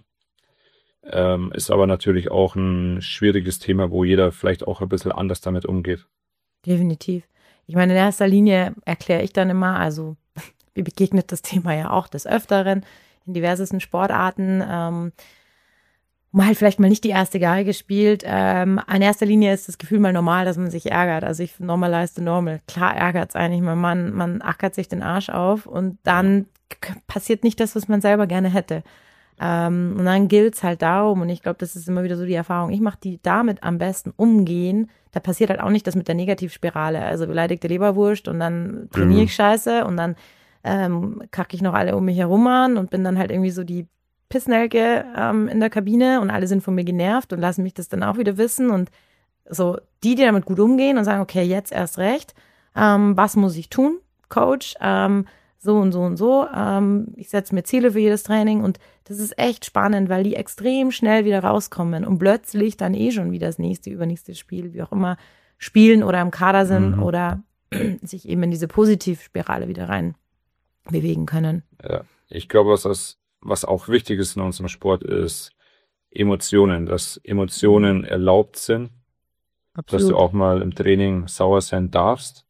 Ist aber natürlich auch ein schwieriges Thema, wo jeder vielleicht auch ein bisschen anders damit umgeht. Definitiv. Ich meine, in erster Linie erkläre ich dann immer, also mir begegnet das Thema ja auch des Öfteren in diversesten Sportarten. man halt vielleicht mal nicht die erste Geige spielt. In erster Linie ist das Gefühl mal normal, dass man sich ärgert. Also ich normalize the normal. Klar ärgert es eigentlich, man ackert sich den Arsch auf und dann passiert nicht das, was man selber gerne hätte. Und dann gilt es halt darum, und ich glaube, das ist immer wieder so die Erfahrung, ich mache die damit am besten umgehen. Da passiert halt auch nicht das mit der Negativspirale. Also beleidigte Leberwurst und dann trainiere ich scheiße und dann kacke ich noch alle um mich herum an und bin dann halt irgendwie so die Pissnelke in der Kabine und alle sind von mir genervt und lassen mich das dann auch wieder wissen und so die damit gut umgehen und sagen, okay, jetzt erst recht, was muss ich tun, Coach, so und so und so, ich setze mir Ziele für jedes Training und das ist echt spannend, weil die extrem schnell wieder rauskommen und plötzlich dann schon wieder das nächste, übernächste Spiel, wie auch immer, spielen oder im Kader sind oder sich eben in diese Positivspirale wieder rein bewegen können. Ja, ich glaube, was auch wichtig ist in unserem Sport, ist Emotionen, dass Emotionen erlaubt sind, Absolut. dass du auch mal im Training sauer sein darfst.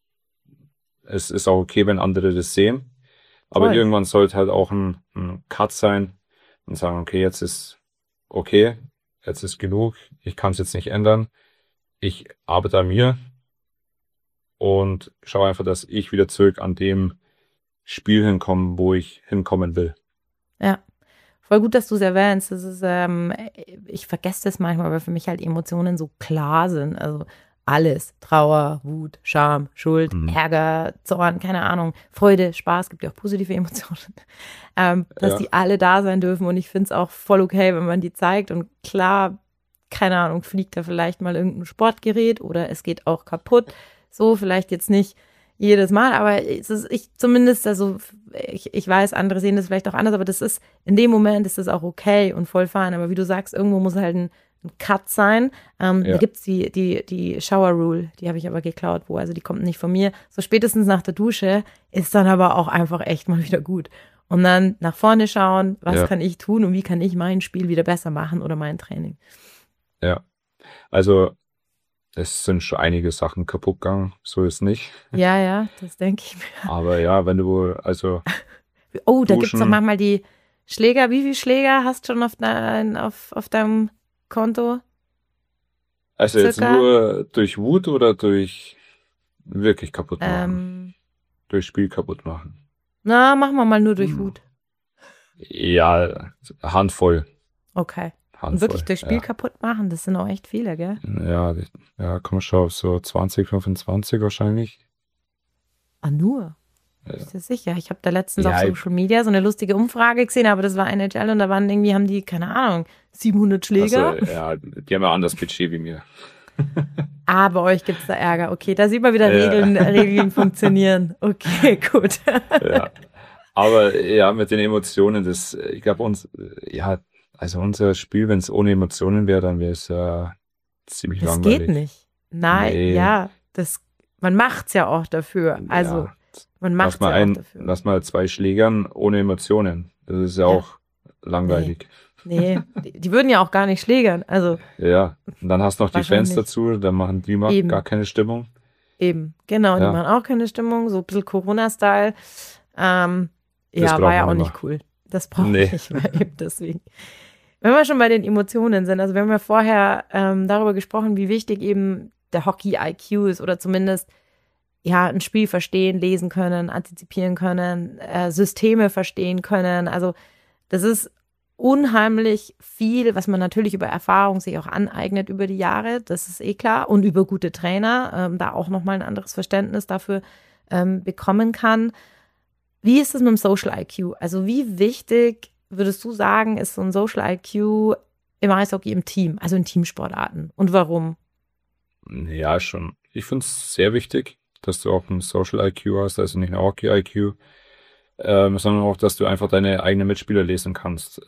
Es ist auch okay, wenn andere das sehen, aber irgendwann sollte halt auch ein Cut sein und sagen, okay, jetzt ist okay, jetzt ist genug, ich kann es jetzt nicht ändern, ich arbeite an mir und schaue einfach, dass ich wieder zurück an dem Spiel hinkomme, wo ich hinkommen will. Ja, voll gut, dass du es erwähnst. Das ist, ich vergesse das manchmal, weil für mich halt Emotionen so klar sind. Also alles, Trauer, Wut, Scham, Schuld, Ärger, Zorn, keine Ahnung, Freude, Spaß, gibt ja auch positive Emotionen, dass die alle da sein dürfen und ich finde es auch voll okay, wenn man die zeigt und klar, keine Ahnung, fliegt da vielleicht mal irgendein Sportgerät oder es geht auch kaputt, so vielleicht jetzt nicht jedes Mal, aber es ist, zumindest, also ich weiß, andere sehen das vielleicht auch anders, aber das ist, in dem Moment ist das auch okay und voll fein, aber wie du sagst, irgendwo muss halt ein Cut sein. Da gibt's die Shower Rule, die habe ich aber geklaut, also die kommt nicht von mir. So spätestens nach der Dusche ist dann aber auch einfach echt mal wieder gut. Und dann nach vorne schauen, was kann ich tun und wie kann ich mein Spiel wieder besser machen oder mein Training. Ja, also es sind schon einige Sachen kaputt gegangen, so ist nicht. Ja, das denke ich mir. Aber ja, wenn du, also da gibt es doch manchmal die Schläger. Wie viele Schläger hast du schon auf deinem Konto? Also circa? Jetzt nur durch Wut oder durch wirklich kaputt machen? Durch Spiel kaputt machen. Na, machen wir mal nur durch Wut. Ja, Handvoll. Okay. Und wirklich durch Spiel kaputt machen, das sind auch echt viele, gell? Ja, komm schon auf so 20, 25 wahrscheinlich. Ah, nur? Ist das sicher? Ich habe da letztens auf Social Media so eine lustige Umfrage gesehen, aber das war NHL und da waren irgendwie, haben die, keine Ahnung, 700 Schläger. Also, ja, die haben ja anders Budget wie mir. Ah, bei euch gibt es da Ärger. Okay, da sieht man wieder, Regeln funktionieren. Okay, gut. Ja. Aber ja, mit den Emotionen, ich glaube also unser Spiel, wenn es ohne Emotionen wäre, dann wäre es ziemlich langweilig. Das geht nicht. Nein, man macht's ja auch dafür. Also man macht's ja auch dafür. Lass mal 2 Schlägern ohne Emotionen. Das ist ja auch langweilig. Nee, die würden ja auch gar nicht schlägern. Also ja, und dann hast du noch die Fans dazu, dann machen die gar keine Stimmung. Eben, genau, die machen auch keine Stimmung, so ein bisschen Corona-Style. War ja auch nicht cool. Das brauche ich nicht mehr eben deswegen. Wenn wir schon bei den Emotionen sind, also wir haben ja vorher darüber gesprochen, wie wichtig eben der Hockey-IQ ist oder zumindest ein Spiel verstehen, lesen können, antizipieren können, Systeme verstehen können. Also das ist unheimlich viel, was man natürlich über Erfahrung sich auch aneignet über die Jahre, das ist klar, und über gute Trainer, da auch nochmal ein anderes Verständnis dafür bekommen kann. Wie ist es mit dem Social IQ? Also wie wichtig würdest du sagen, ist so ein Social IQ im Eishockey im Team, also in Teamsportarten? Und warum? Ja, schon. Ich finde es sehr wichtig, dass du auch ein Social IQ hast, also nicht ein Hockey IQ, sondern auch, dass du einfach deine eigenen Mitspieler lesen kannst.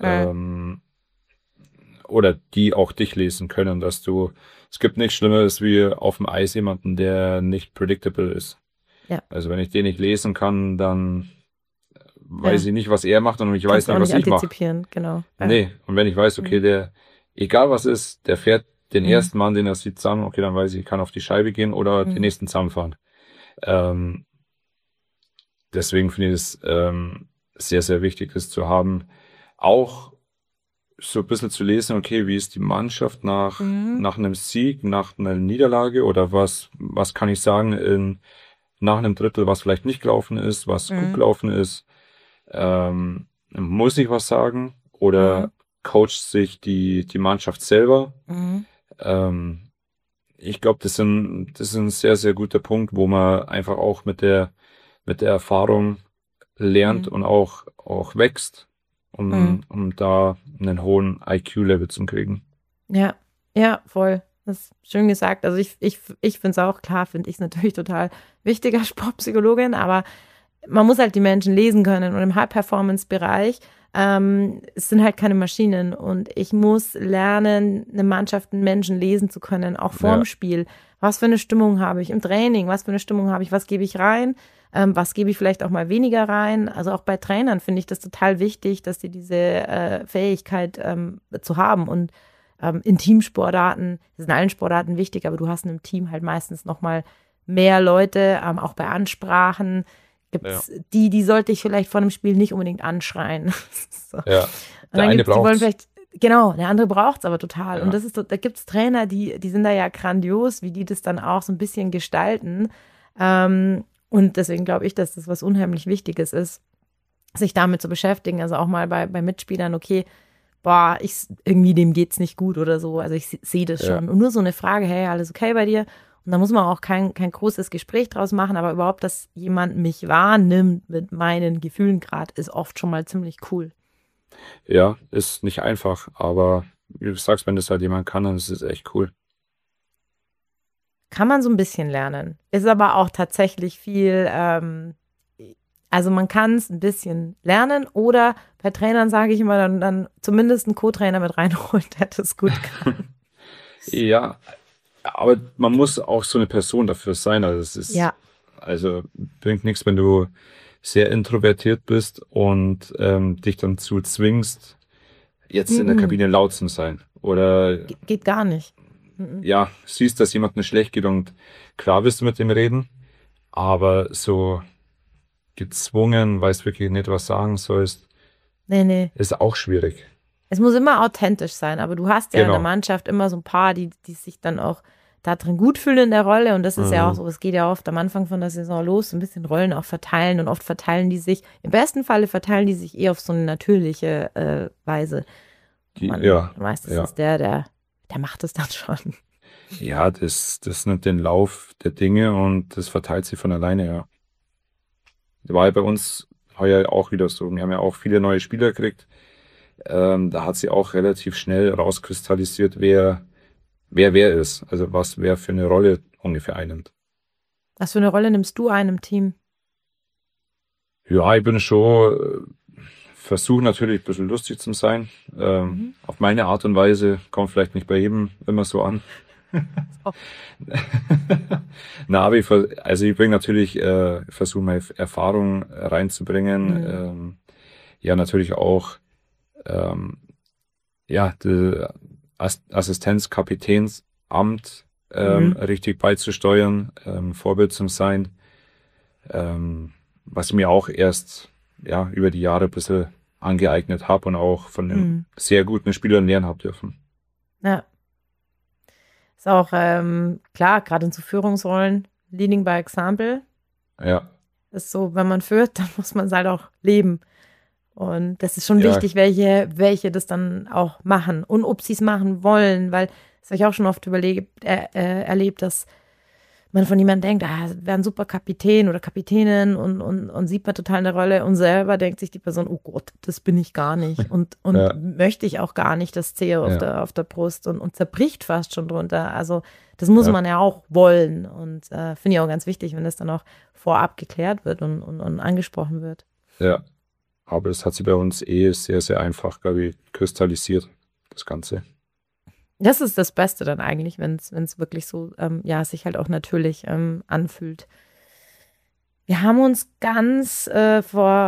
Oder die auch dich lesen können, es gibt nichts Schlimmeres wie auf dem Eis jemanden, der nicht predictable ist. Ja. Also wenn ich den nicht lesen kann, dann weiß ich nicht, was er macht und ich weiß nicht, was ich mache. Genau. Ja. Nee, und wenn ich weiß, okay, egal was ist, der fährt den ersten Mann, den er sieht, zusammen, okay, dann weiß ich kann auf die Scheibe gehen oder den nächsten zusammenfahren. Deswegen finde ich es sehr, sehr wichtig, das zu haben. Auch so ein bisschen zu lesen, okay, wie ist die Mannschaft nach einem Sieg, nach einer Niederlage oder was kann ich sagen nach einem Drittel, was vielleicht nicht gelaufen ist, was gut gelaufen ist. Muss ich was sagen oder coacht sich die Mannschaft selber? Ähm, Ich glaube, das ist ein sehr, sehr guter Punkt, wo man einfach auch mit der Erfahrung lernt und auch wächst, um da einen hohen IQ-Level zu kriegen. Ja, ja, voll. Das ist schön gesagt. Also ich finde es auch, klar, finde ich es natürlich total wichtiger Sportpsychologin, aber man muss halt die Menschen lesen können und im High-Performance-Bereich es sind halt keine Maschinen und ich muss lernen, eine Mannschaft, einen Menschen lesen zu können, auch vorm Spiel. Was für eine Stimmung habe ich im Training? Was für eine Stimmung habe ich? Was gebe ich rein? Was gebe ich vielleicht auch mal weniger rein? Also auch bei Trainern finde ich das total wichtig, dass sie diese Fähigkeit zu haben und in Teamsportarten, das ist in allen Sportarten wichtig, aber du hast in einem Team halt meistens noch mal mehr Leute, auch bei Ansprachen gibt's die sollte ich vielleicht vor einem Spiel nicht unbedingt anschreien. So. Ja, Und der dann eine gibt's, die wollen braucht's. vielleicht, genau, der andere braucht es aber total. Ja. Und das ist so, da gibt es Trainer, die sind da ja grandios, wie die das dann auch so ein bisschen gestalten. Und deswegen glaube ich, dass das was unheimlich Wichtiges ist, sich damit zu beschäftigen. Also auch mal bei Mitspielern, okay, boah, irgendwie dem geht's nicht gut oder so. Also ich sehe das schon. Und nur so eine Frage, hey, alles okay bei dir? Und da muss man auch kein großes Gespräch draus machen, aber überhaupt, dass jemand mich wahrnimmt mit meinen Gefühlen gerade, ist oft schon mal ziemlich cool. Ja, ist nicht einfach, aber wie du sagst, wenn das halt jemand kann, dann ist es echt cool. Kann man so ein bisschen lernen. Ist aber auch tatsächlich viel, also man kann es ein bisschen lernen oder bei Trainern sage ich immer, dann zumindest einen Co-Trainer mit reinholen, der das gut kann. Ja, aber man muss auch so eine Person dafür sein. Ja. Also bringt nichts, wenn du sehr introvertiert bist und dich dann zu zwingst, jetzt in der Kabine laut zu sein. Oder Geht gar nicht. ja, siehst, dass jemandem schlecht geht und klar wirst du mit dem reden, aber so gezwungen, weißt wirklich nicht, was sagen sollst, Nee. ist auch schwierig. Es muss immer authentisch sein, aber du hast ja in der Genau. Mannschaft immer so ein paar, die sich dann auch da drin gut fühlen in der Rolle. Und das ist ja auch so, es geht ja oft am Anfang von der Saison los, so ein bisschen Rollen auch verteilen. Und oft verteilen die sich, im besten Falle verteilen die sich eher auf so eine natürliche Weise. Man weiß, das ist der macht es dann schon. Ja, das nimmt den Lauf der Dinge und das verteilt sich von alleine, ja. War ja bei uns heuer auch wieder so. Wir haben ja auch viele neue Spieler gekriegt. Da hat sie auch relativ schnell rauskristallisiert, wer ist. Also wer für eine Rolle ungefähr einnimmt. Was für eine Rolle nimmst du ein im Team? Ja, ich bin schon, versuche natürlich ein bisschen lustig zu sein. Auf meine Art und Weise, kommt vielleicht nicht bei jedem immer so an. Na, aber ich bringe natürlich, versuche meine Erfahrung reinzubringen. Ja, natürlich auch, das Assistenzkapitänsamt richtig beizusteuern, Vorbild zu sein, was ich mir auch erst über die Jahre ein bisschen angeeignet habe und auch von den sehr guten Spielern lernen habe dürfen. Ja. Ist auch klar, gerade in so Führungsrollen, leading by example. Ja. Ist so, wenn man führt, dann muss man es halt auch leben. Und das ist schon wichtig, welche das dann auch machen und ob sie es machen wollen, weil das habe ich auch schon oft erlebt, dass man von jemandem denkt, wäre ein super Kapitän oder Kapitänin und sieht man total eine Rolle und selber denkt sich die Person, oh Gott, das bin ich gar nicht und möchte ich auch gar nicht, das Zehe auf der Brust und zerbricht fast schon drunter. Also das muss man ja auch wollen und finde ich auch ganz wichtig, wenn das dann auch vorab geklärt wird und angesprochen wird. Ja, aber das hat sie bei uns sehr, sehr einfach, glaube ich, kristallisiert, das Ganze. Das ist das Beste dann eigentlich, wenn es wirklich so, sich halt auch natürlich anfühlt. Wir haben uns ganz im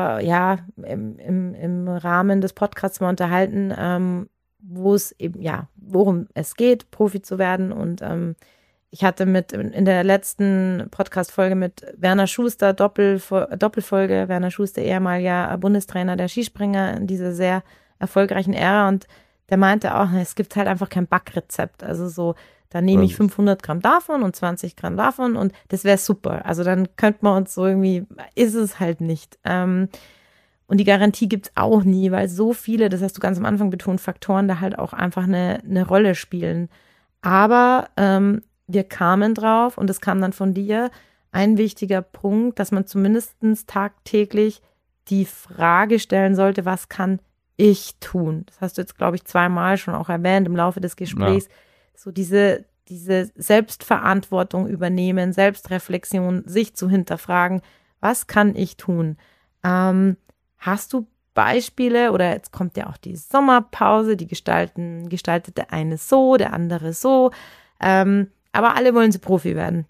Rahmen des Podcasts mal unterhalten, wo es eben, worum es geht, Profi zu werden. Und ich hatte in der letzten Podcast-Folge mit Werner Schuster, Doppelfolge, Werner Schuster, ehemaliger Bundestrainer der Skispringer in dieser sehr erfolgreichen Ära. Und der meinte auch, es gibt halt einfach kein Backrezept. Also so, da nehme ich 500 Gramm davon und 20 Gramm davon und das wäre super. Also dann könnte man uns so irgendwie, ist es halt nicht. Und die Garantie gibt es auch nie, weil so viele, das hast du ganz am Anfang betont, Faktoren da halt auch einfach eine Rolle spielen. Aber wir kamen drauf und es kam dann von dir, ein wichtiger Punkt, dass man zumindest tagtäglich die Frage stellen sollte, was kann ich tun? Das hast du jetzt, glaube ich, 2-mal schon auch erwähnt im Laufe des Gesprächs. Ja. So diese Selbstverantwortung übernehmen, Selbstreflexion, sich zu hinterfragen, was kann ich tun? Hast du Beispiele, oder jetzt kommt ja auch die Sommerpause, die gestaltet der eine so, der andere so, aber alle wollen sie Profi werden.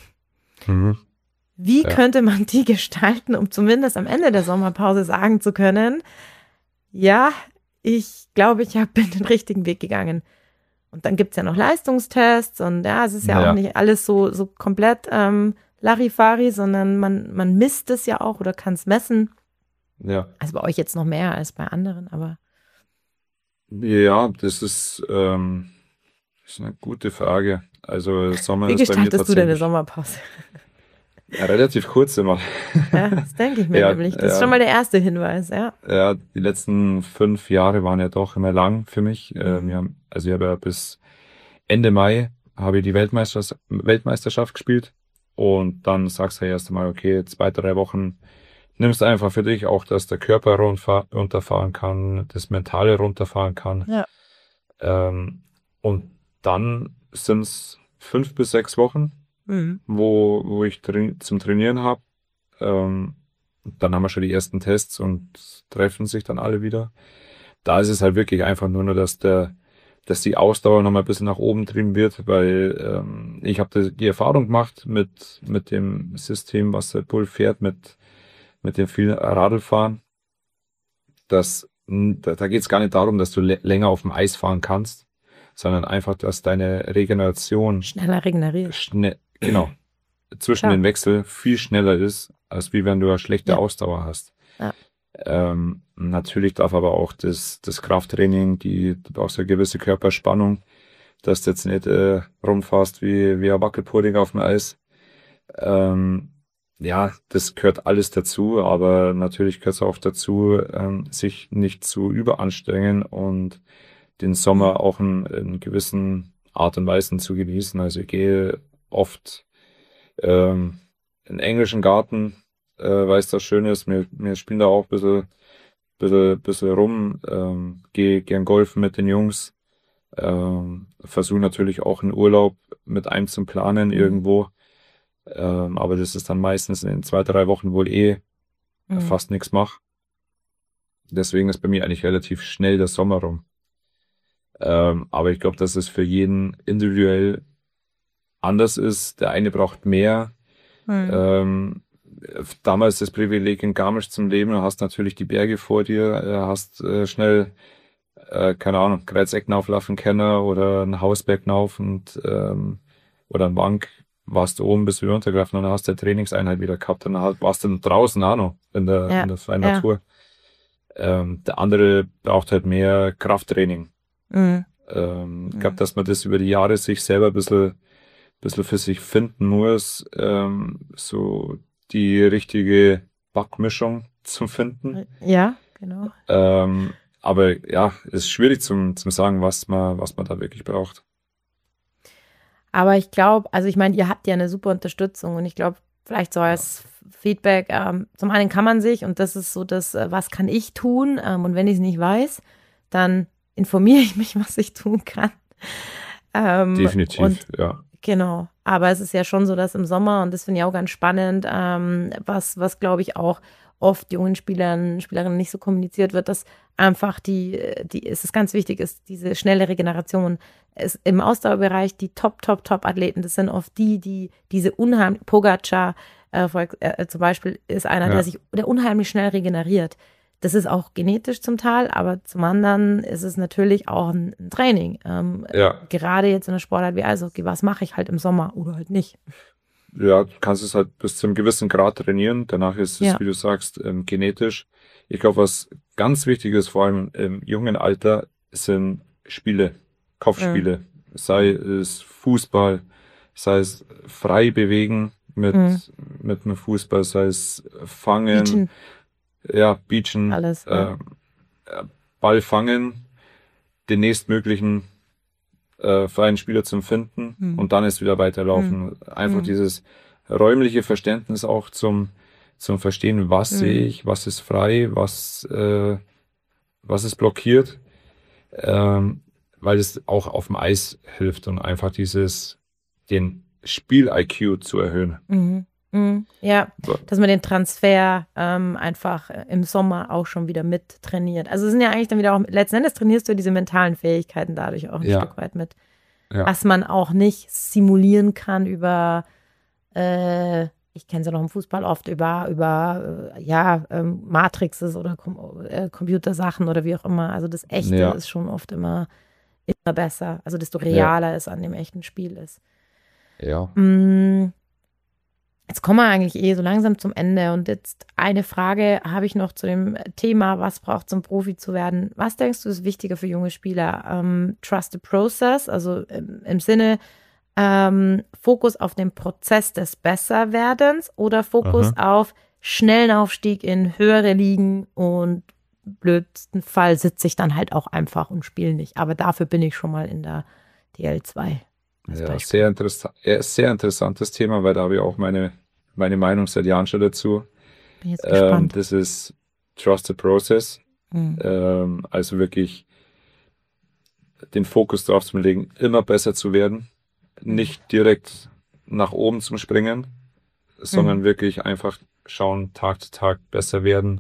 Wie könnte man die gestalten, um zumindest am Ende der Sommerpause sagen zu können, ja, ich glaube, ich bin den richtigen Weg gegangen. Und dann gibt es ja noch Leistungstests und ja, es ist ja auch nicht alles so komplett Larifari, sondern man misst es ja auch oder kann es messen. Ja. Also bei euch jetzt noch mehr als bei anderen, aber. Ja, das ist eine gute Frage. Also Sommer Wie ist bei mir gestaltest du deine Sommerpause? Ja, relativ kurz immer. Ja, das denke ich mir nämlich. Das ist schon mal der erste Hinweis, ja. Ja, die letzten 5 Jahre waren ja doch immer lang für mich. Ich habe ja bis Ende Mai habe ich die Weltmeisterschaft gespielt und dann sagst du ja erst einmal, okay, 2-3 Wochen nimmst du einfach für dich auch, dass der Körper runterfahren kann, das Mentale runterfahren kann. Ja. Und dann sind es 5 bis 6 Wochen, wo ich zum Trainieren habe. Dann haben wir schon die ersten Tests und treffen sich dann alle wieder. Da ist es halt wirklich einfach nur, dass die Ausdauer noch mal ein bisschen nach oben trieben wird, weil ich habe die Erfahrung gemacht mit dem System, was Red Bull fährt, mit dem vielen Radlfahren, da geht es gar nicht darum, dass du länger auf dem Eis fahren kannst, sondern einfach, dass deine Regeneration schneller regeneriert. Genau. Zwischen den Wechsel viel schneller ist, als wie wenn du eine schlechte Ausdauer hast. Ja. Natürlich darf aber auch das Krafttraining, du brauchst eine gewisse Körperspannung, dass du jetzt nicht rumfährst wie ein Wackelpudding auf dem Eis. Ja, das gehört alles dazu, aber natürlich gehört es auch dazu, sich nicht zu überanstrengen und den Sommer auch in gewissen Art und Weisen zu genießen. Also ich gehe oft in den englischen Garten, weil es da schön ist. Wir spielen da auch ein bisschen rum, gehe gern golfen mit den Jungs, versuche natürlich auch einen Urlaub mit einem zu planen irgendwo. Aber das ist dann meistens in 2-3 Wochen wohl fast nichts mache. Deswegen ist bei mir eigentlich relativ schnell der Sommer rum. Aber ich glaube, dass es für jeden individuell anders ist. Der eine braucht mehr. Damals das Privileg in Garmisch zum Leben, du hast natürlich die Berge vor dir, hast schnell, keine Ahnung, Kreizecknauflaufen können oder einen Hausbergnauf und oder einen Wank. Warst du oben, bist du runtergelaufen und dann hast du eine Trainingseinheit wieder gehabt und dann warst du draußen auch noch in der freien Natur. Der andere braucht halt mehr Krafttraining. Ich glaube, dass man das über die Jahre sich selber ein bisschen für sich finden muss, so die richtige Backmischung zu finden. Ja, genau. Aber ja, ist schwierig zum sagen, was man da wirklich braucht. Aber ich glaube, also ich meine, ihr habt ja eine super Unterstützung und ich glaube, vielleicht so als Feedback, zum einen kann man sich, und das ist so das, was kann ich tun, und wenn ich es nicht weiß, dann informiere ich mich, was ich tun kann. Definitiv, ja. Genau, aber es ist ja schon so, dass im Sommer, und das finde ich auch ganz spannend, was glaube ich auch oft jungen Spielerinnen nicht so kommuniziert wird, dass einfach es ist ganz wichtig ist, diese schnelle Regeneration. Im Ausdauerbereich die Top-Athleten, das sind oft die diese unheimlich, Pogacar zum Beispiel ist einer, der unheimlich schnell regeneriert. Das ist auch genetisch zum Teil, aber zum anderen ist es natürlich auch ein Training. Gerade jetzt in der Sportart wie Eishockey, was mache ich halt im Sommer oder halt nicht? Ja, du kannst es halt bis zu einem gewissen Grad trainieren. Danach ist es, wie du sagst, genetisch. Ich glaube, was ganz wichtig ist, vor allem im jungen Alter, sind Spiele, Kopfspiele, sei es Fußball, sei es frei bewegen mit einem Fußball, sei es fangen, beachen, alles. Ball fangen, den nächstmöglichen freien Spieler zum Finden und dann ist wieder weiterlaufen. Einfach dieses räumliche Verständnis auch zum Verstehen, was sehe ich, was ist frei, was ist blockiert, weil es auch auf dem Eis hilft und einfach den Spiel-IQ zu erhöhen. Ja, dass man den Transfer einfach im Sommer auch schon wieder mit trainiert. Also es sind ja eigentlich dann wieder auch, letzten Endes trainierst du diese mentalen Fähigkeiten dadurch auch ein Stück weit mit. Ja. Was man auch nicht simulieren kann über, ich kenne es ja noch im Fußball oft, über Matrixes oder Computersachen oder wie auch immer. Also das Echte ist schon oft immer besser. Also desto realer es an dem echten Spiel ist. Ja. Jetzt kommen wir eigentlich so langsam zum Ende und jetzt eine Frage habe ich noch zu dem Thema, was braucht es, um Profi zu werden? Was denkst du ist wichtiger für junge Spieler? Trust the process, also im Sinne Fokus auf den Prozess des Besserwerdens oder Fokus auf schnellen Aufstieg in höhere Ligen und blödsten Fall sitze ich dann halt auch einfach und spiele nicht. Aber dafür bin ich schon mal in der DL2. Ja, sehr interessantes Thema, weil da habe ich auch meine Meinung seit Jahren schon dazu. Bin jetzt gespannt. Das ist Trust the Process. Also wirklich den Fokus darauf zu legen, immer besser zu werden. Nicht direkt nach oben zu springen, sondern wirklich einfach schauen, Tag zu Tag besser werden.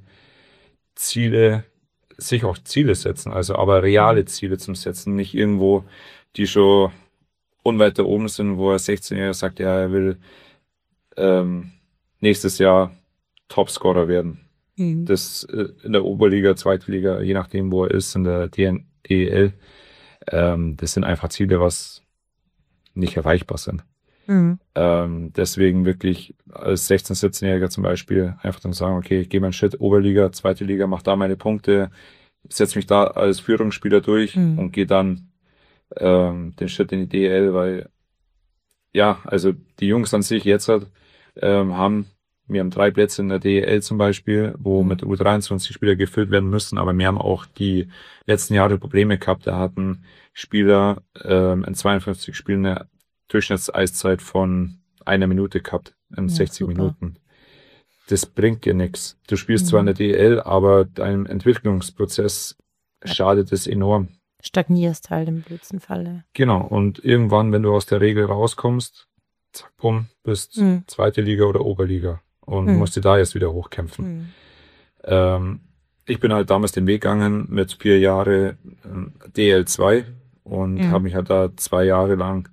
Sich auch Ziele setzen, also aber reale Ziele zum Setzen, nicht irgendwo, die schon unweit da oben sind, wo er 16-Jähriger sagt, ja, er will nächstes Jahr Topscorer werden. Das in der Oberliga, Zweitliga, je nachdem, wo er ist, in der DEL. Das sind einfach Ziele, was nicht erreichbar sind. Deswegen wirklich als 16-, 17-Jähriger zum Beispiel einfach dann sagen, okay, ich gehe meinen Schritt Oberliga, zweite Liga, mache da meine Punkte, setze mich da als Führungsspieler durch und gehe dann den Schritt in die DEL, weil also die Jungs an sich jetzt wir haben 3 Plätze in der DEL zum Beispiel, wo mit U23 Spieler gefüllt werden müssen, aber wir haben auch die letzten Jahre Probleme gehabt. Da hatten Spieler in 52 Spielen eine Durchschnittseiszeit von 1 Minute gehabt in 60 Minuten. Das bringt dir nichts. Du spielst zwar in der DEL, aber deinem Entwicklungsprozess schadet es enorm. Stagnierst halt im blödsten Fall. Genau, und irgendwann, wenn du aus der Regel rauskommst, zack, bumm, bist zweite Liga oder Oberliga und musst dir da jetzt wieder hochkämpfen. Ich bin halt damals den Weg gegangen mit 4 Jahre DL2 und habe mich halt da 2 Jahre lang,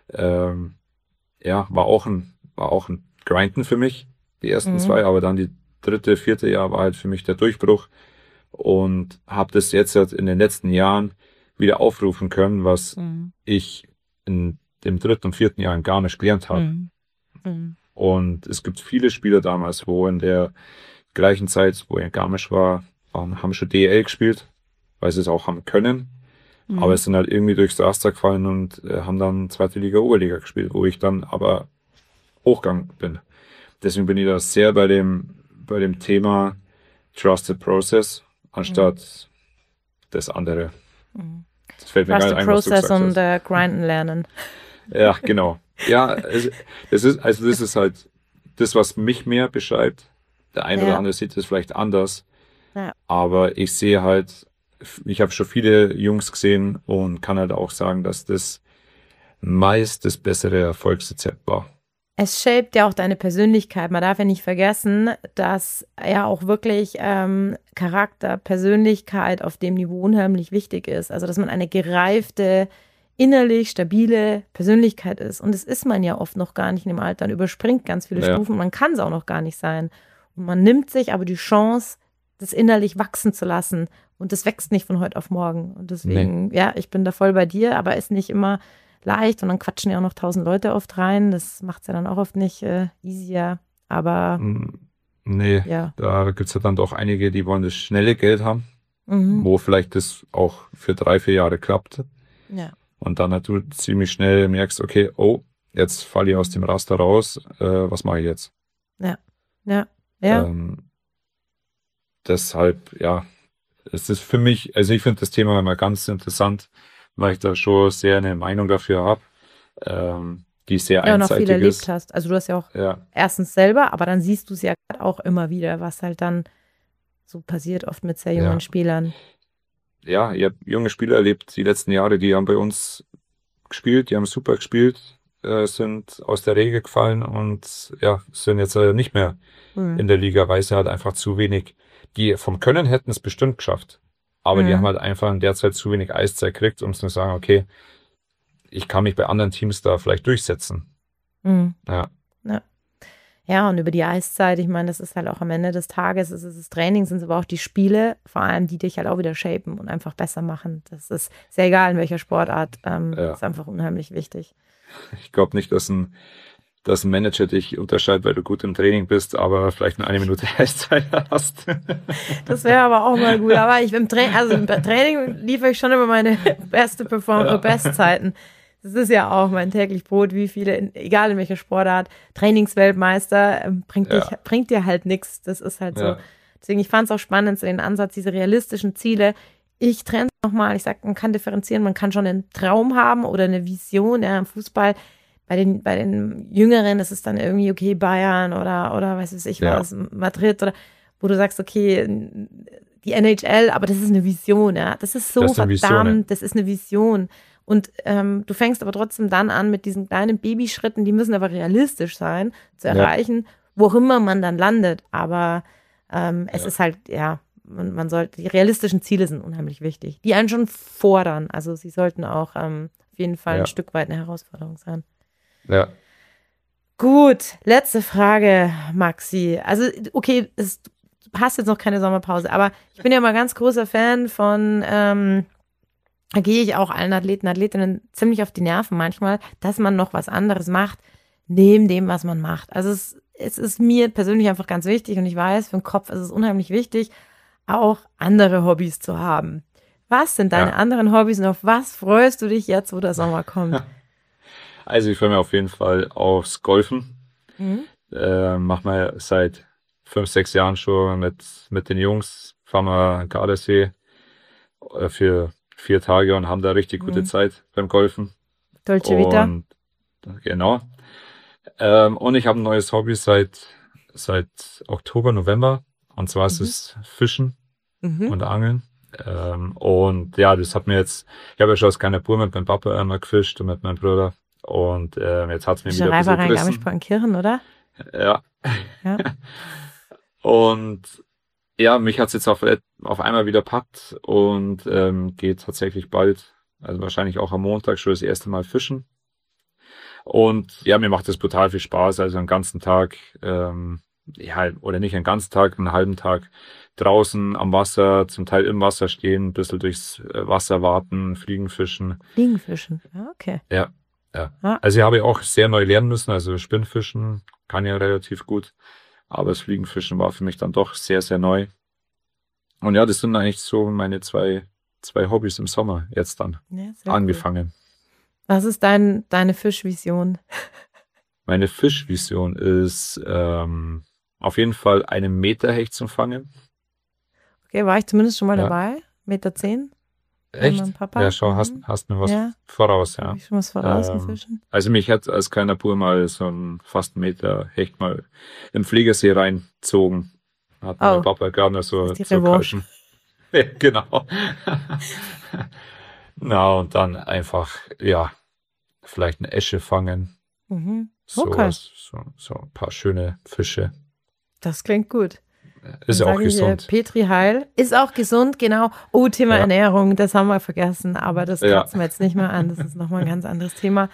war auch ein Grinden für mich, die ersten 2, aber dann die 3., 4. Jahr war halt für mich der Durchbruch und habe das jetzt halt in den letzten Jahren wieder aufrufen können, was ich in dem 3. und 4. Jahr in Garmisch gelernt habe. Und es gibt viele Spieler damals, wo in der gleichen Zeit, wo ich in Garmisch war, haben schon DEL gespielt, weil sie es auch haben können. Aber es sind halt irgendwie durchs Raster gefallen und haben dann zweite Liga, Oberliga gespielt, wo ich dann aber hochgegangen bin. Deswegen bin ich da sehr bei dem Thema Trust the Process anstatt das andere. Das fällt mir Trust the Process und Grinden lernen. Ja, genau. Ja, das ist halt das, was mich mehr beschreibt. Der eine oder andere sieht das vielleicht anders. Ja. Aber ich sehe halt, ich habe schon viele Jungs gesehen und kann halt auch sagen, dass das meist das bessere Erfolgsrezept war. Es shaped ja auch deine Persönlichkeit. Man darf ja nicht vergessen, dass ja auch wirklich Charakter, Persönlichkeit auf dem Niveau unheimlich wichtig ist. Also, dass man eine gereifte, innerlich stabile Persönlichkeit ist. Und das ist man ja oft noch gar nicht in dem Alter. Man überspringt ganz viele Stufen. Man kann es auch noch gar nicht sein. Und man nimmt sich aber die Chance, das innerlich wachsen zu lassen. Und das wächst nicht von heute auf morgen. Und deswegen, ich bin da voll bei dir, aber ist nicht immer leicht. Und dann quatschen ja auch noch 1000 Leute oft rein. Das macht es ja dann auch oft nicht easier. Aber da gibt es ja dann doch einige, die wollen das schnelle Geld haben. wo vielleicht das auch für 3-4 Jahre klappt. Ja. Und dann halt du ziemlich schnell merkst, okay, oh, jetzt falle ich aus dem Raster raus, was mache ich jetzt? Ja. Ja. Deshalb, ja, es ist für mich, also ich finde das Thema immer ganz interessant, weil ich da schon sehr eine Meinung dafür habe, die sehr Ja, und auch viel einseitig erlebt ist. hast. Also du hast ja auch Ja, erstens selber, aber dann siehst du es ja auch immer wieder, was halt dann so passiert, oft mit sehr jungen ja. Spielern. Ja, ich habe junge Spieler erlebt die letzten Jahre, die haben bei uns gespielt, die haben super gespielt, sind aus der Regel gefallen und ja, sind jetzt nicht mehr in der Liga, weil sie halt einfach zu wenig, die vom Können hätten es bestimmt geschafft, aber die haben halt einfach in der Zeit zu wenig Eiszeit gekriegt, um zu sagen, okay, ich kann mich bei anderen Teams da vielleicht durchsetzen. Ja. Ja, und über die Eiszeit, ich meine, das ist halt auch am Ende des Tages, es ist das Training, sind es aber auch die Spiele, vor allem, die dich halt auch wieder shapen und einfach besser machen. Das ist sehr egal, in welcher Sportart, ist einfach unheimlich wichtig. Ich glaube nicht, dass ein Manager dich unterscheidet, weil du gut im Training bist, aber vielleicht eine Minute Eiszeit hast. Das wäre aber auch mal gut. Aber im Training liefere ich schon immer meine Bestzeiten. Das ist ja auch mein täglich Brot, wie viele, egal in welcher Sportart, Trainingsweltmeister bringt dir halt nichts. Das ist halt so. Deswegen, ich fand es auch spannend, so den Ansatz, diese realistischen Ziele. Ich trenne es nochmal, ich sage, man kann differenzieren, man kann schon einen Traum haben oder eine Vision, ja, im Fußball. Bei den Jüngeren ist es dann irgendwie, okay, Bayern oder weiß ich was, Madrid oder wo du sagst, okay, die NHL, aber das ist eine Vision, ja. Das ist so das ist verdammt, das ist eine Vision. Und du fängst aber trotzdem dann an mit diesen kleinen Babyschritten, die müssen aber realistisch sein, zu erreichen, wo auch immer man dann landet. Aber es ist halt, man sollte, die realistischen Ziele sind unheimlich wichtig, die einen schon fordern. Also sie sollten auch auf jeden Fall ein Stück weit eine Herausforderung sein. Ja. Gut, letzte Frage, Maxi. Also, okay, du hast jetzt noch keine Sommerpause, aber ich bin ja mal ganz großer Fan von, da gehe ich auch allen Athleten, Athletinnen ziemlich auf die Nerven manchmal, dass man noch was anderes macht, neben dem, was man macht. Also es ist mir persönlich einfach ganz wichtig und ich weiß, für den Kopf ist es unheimlich wichtig, auch andere Hobbys zu haben. Was sind deine anderen Hobbys und auf was freust du dich jetzt, wo der Sommer kommt? Also ich freue mich auf jeden Fall aufs Golfen. Machen wir seit 5-6 Jahren schon mit den Jungs. Fahren wir Gardasee für 4 Tage und haben da richtig gute Zeit beim Golfen. Dolce Vita. Genau. Und ich habe ein neues Hobby seit Oktober, November. Und zwar ist es Fischen und Angeln. Und ja, das hat mir jetzt, ich habe ja schon als kleiner Bub mit meinem Papa einmal gefischt und mit meinem Bruder. Und jetzt hat es mir wieder ein bisschen gerissen. Garmisch-Partenkirchen, oder? Ja. Und ja, mich hat es jetzt auf einmal wieder packt und geht tatsächlich bald, also wahrscheinlich auch am Montag schon das erste Mal fischen. Und ja, mir macht das brutal viel Spaß, also einen ganzen Tag, oder nicht einen ganzen Tag, einen halben Tag draußen am Wasser, zum Teil im Wasser stehen, ein bisschen durchs Wasser warten, Fliegenfischen. Fliegenfischen, ja, okay. Ja. Also ich habe auch sehr neu lernen müssen, also Spinnfischen kann ja relativ gut, aber das Fliegenfischen war für mich dann doch sehr, sehr neu. Und ja, das sind eigentlich so meine zwei Hobbys im Sommer jetzt dann angefangen. Cool. Was ist deine Fischvision? Meine Fischvision ist auf jeden Fall einen Meterhecht zu fangen. Okay, war ich zumindest schon mal dabei? 1,10 Meter? Echt? Papa? Ja, schau, hast mir was voraus, ja. Hab ich schon was voraus im Fischen? Also mich hat als kleiner Bub mal so ein fast 1 Meter Hecht mal im Fliegersee reinzogen. Hat mein Papa gerade so gehalten. Ja, genau. Na, und dann einfach, vielleicht eine Esche fangen. So ein paar schöne Fische. Das klingt gut. Ist ja auch gesund. Petri Heil. Ist auch gesund, genau. Oh, Thema Ernährung, das haben wir vergessen, aber das kratzen wir jetzt nicht mehr an. Das ist nochmal ein ganz anderes Thema.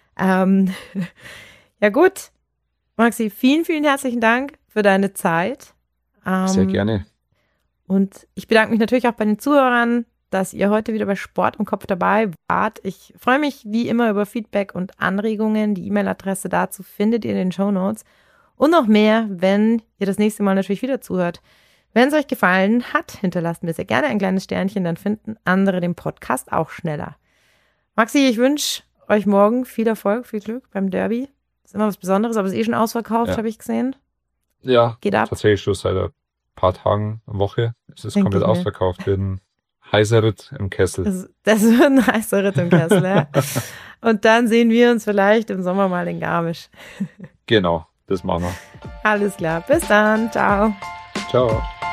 Ja gut, Maxi, vielen, vielen herzlichen Dank für deine Zeit. Sehr gerne. Und ich bedanke mich natürlich auch bei den Zuhörern, dass ihr heute wieder bei Sport im Kopf dabei wart. Ich freue mich wie immer über Feedback und Anregungen. Die E-Mail-Adresse dazu findet ihr in den Shownotes. Und noch mehr, wenn ihr das nächste Mal natürlich wieder zuhört, Wenn es euch gefallen hat, hinterlasst mir sehr gerne ein kleines Sternchen, dann finden andere den Podcast auch schneller. Maxi, ich wünsche euch morgen viel Erfolg, viel Glück beim Derby. Ist immer was Besonderes, aber es ist eh schon ausverkauft, habe ich gesehen. Ja, geht ab. Tatsächlich schon seit ein paar Tagen, eine Woche. Es ist komplett ausverkauft. Wird ein heißer Ritt im Kessel. Das wird ein heißer Ritt im Kessel, ja. Und dann sehen wir uns vielleicht im Sommer mal in Garmisch. Genau, das machen wir. Alles klar, bis dann, ciao. Ciao.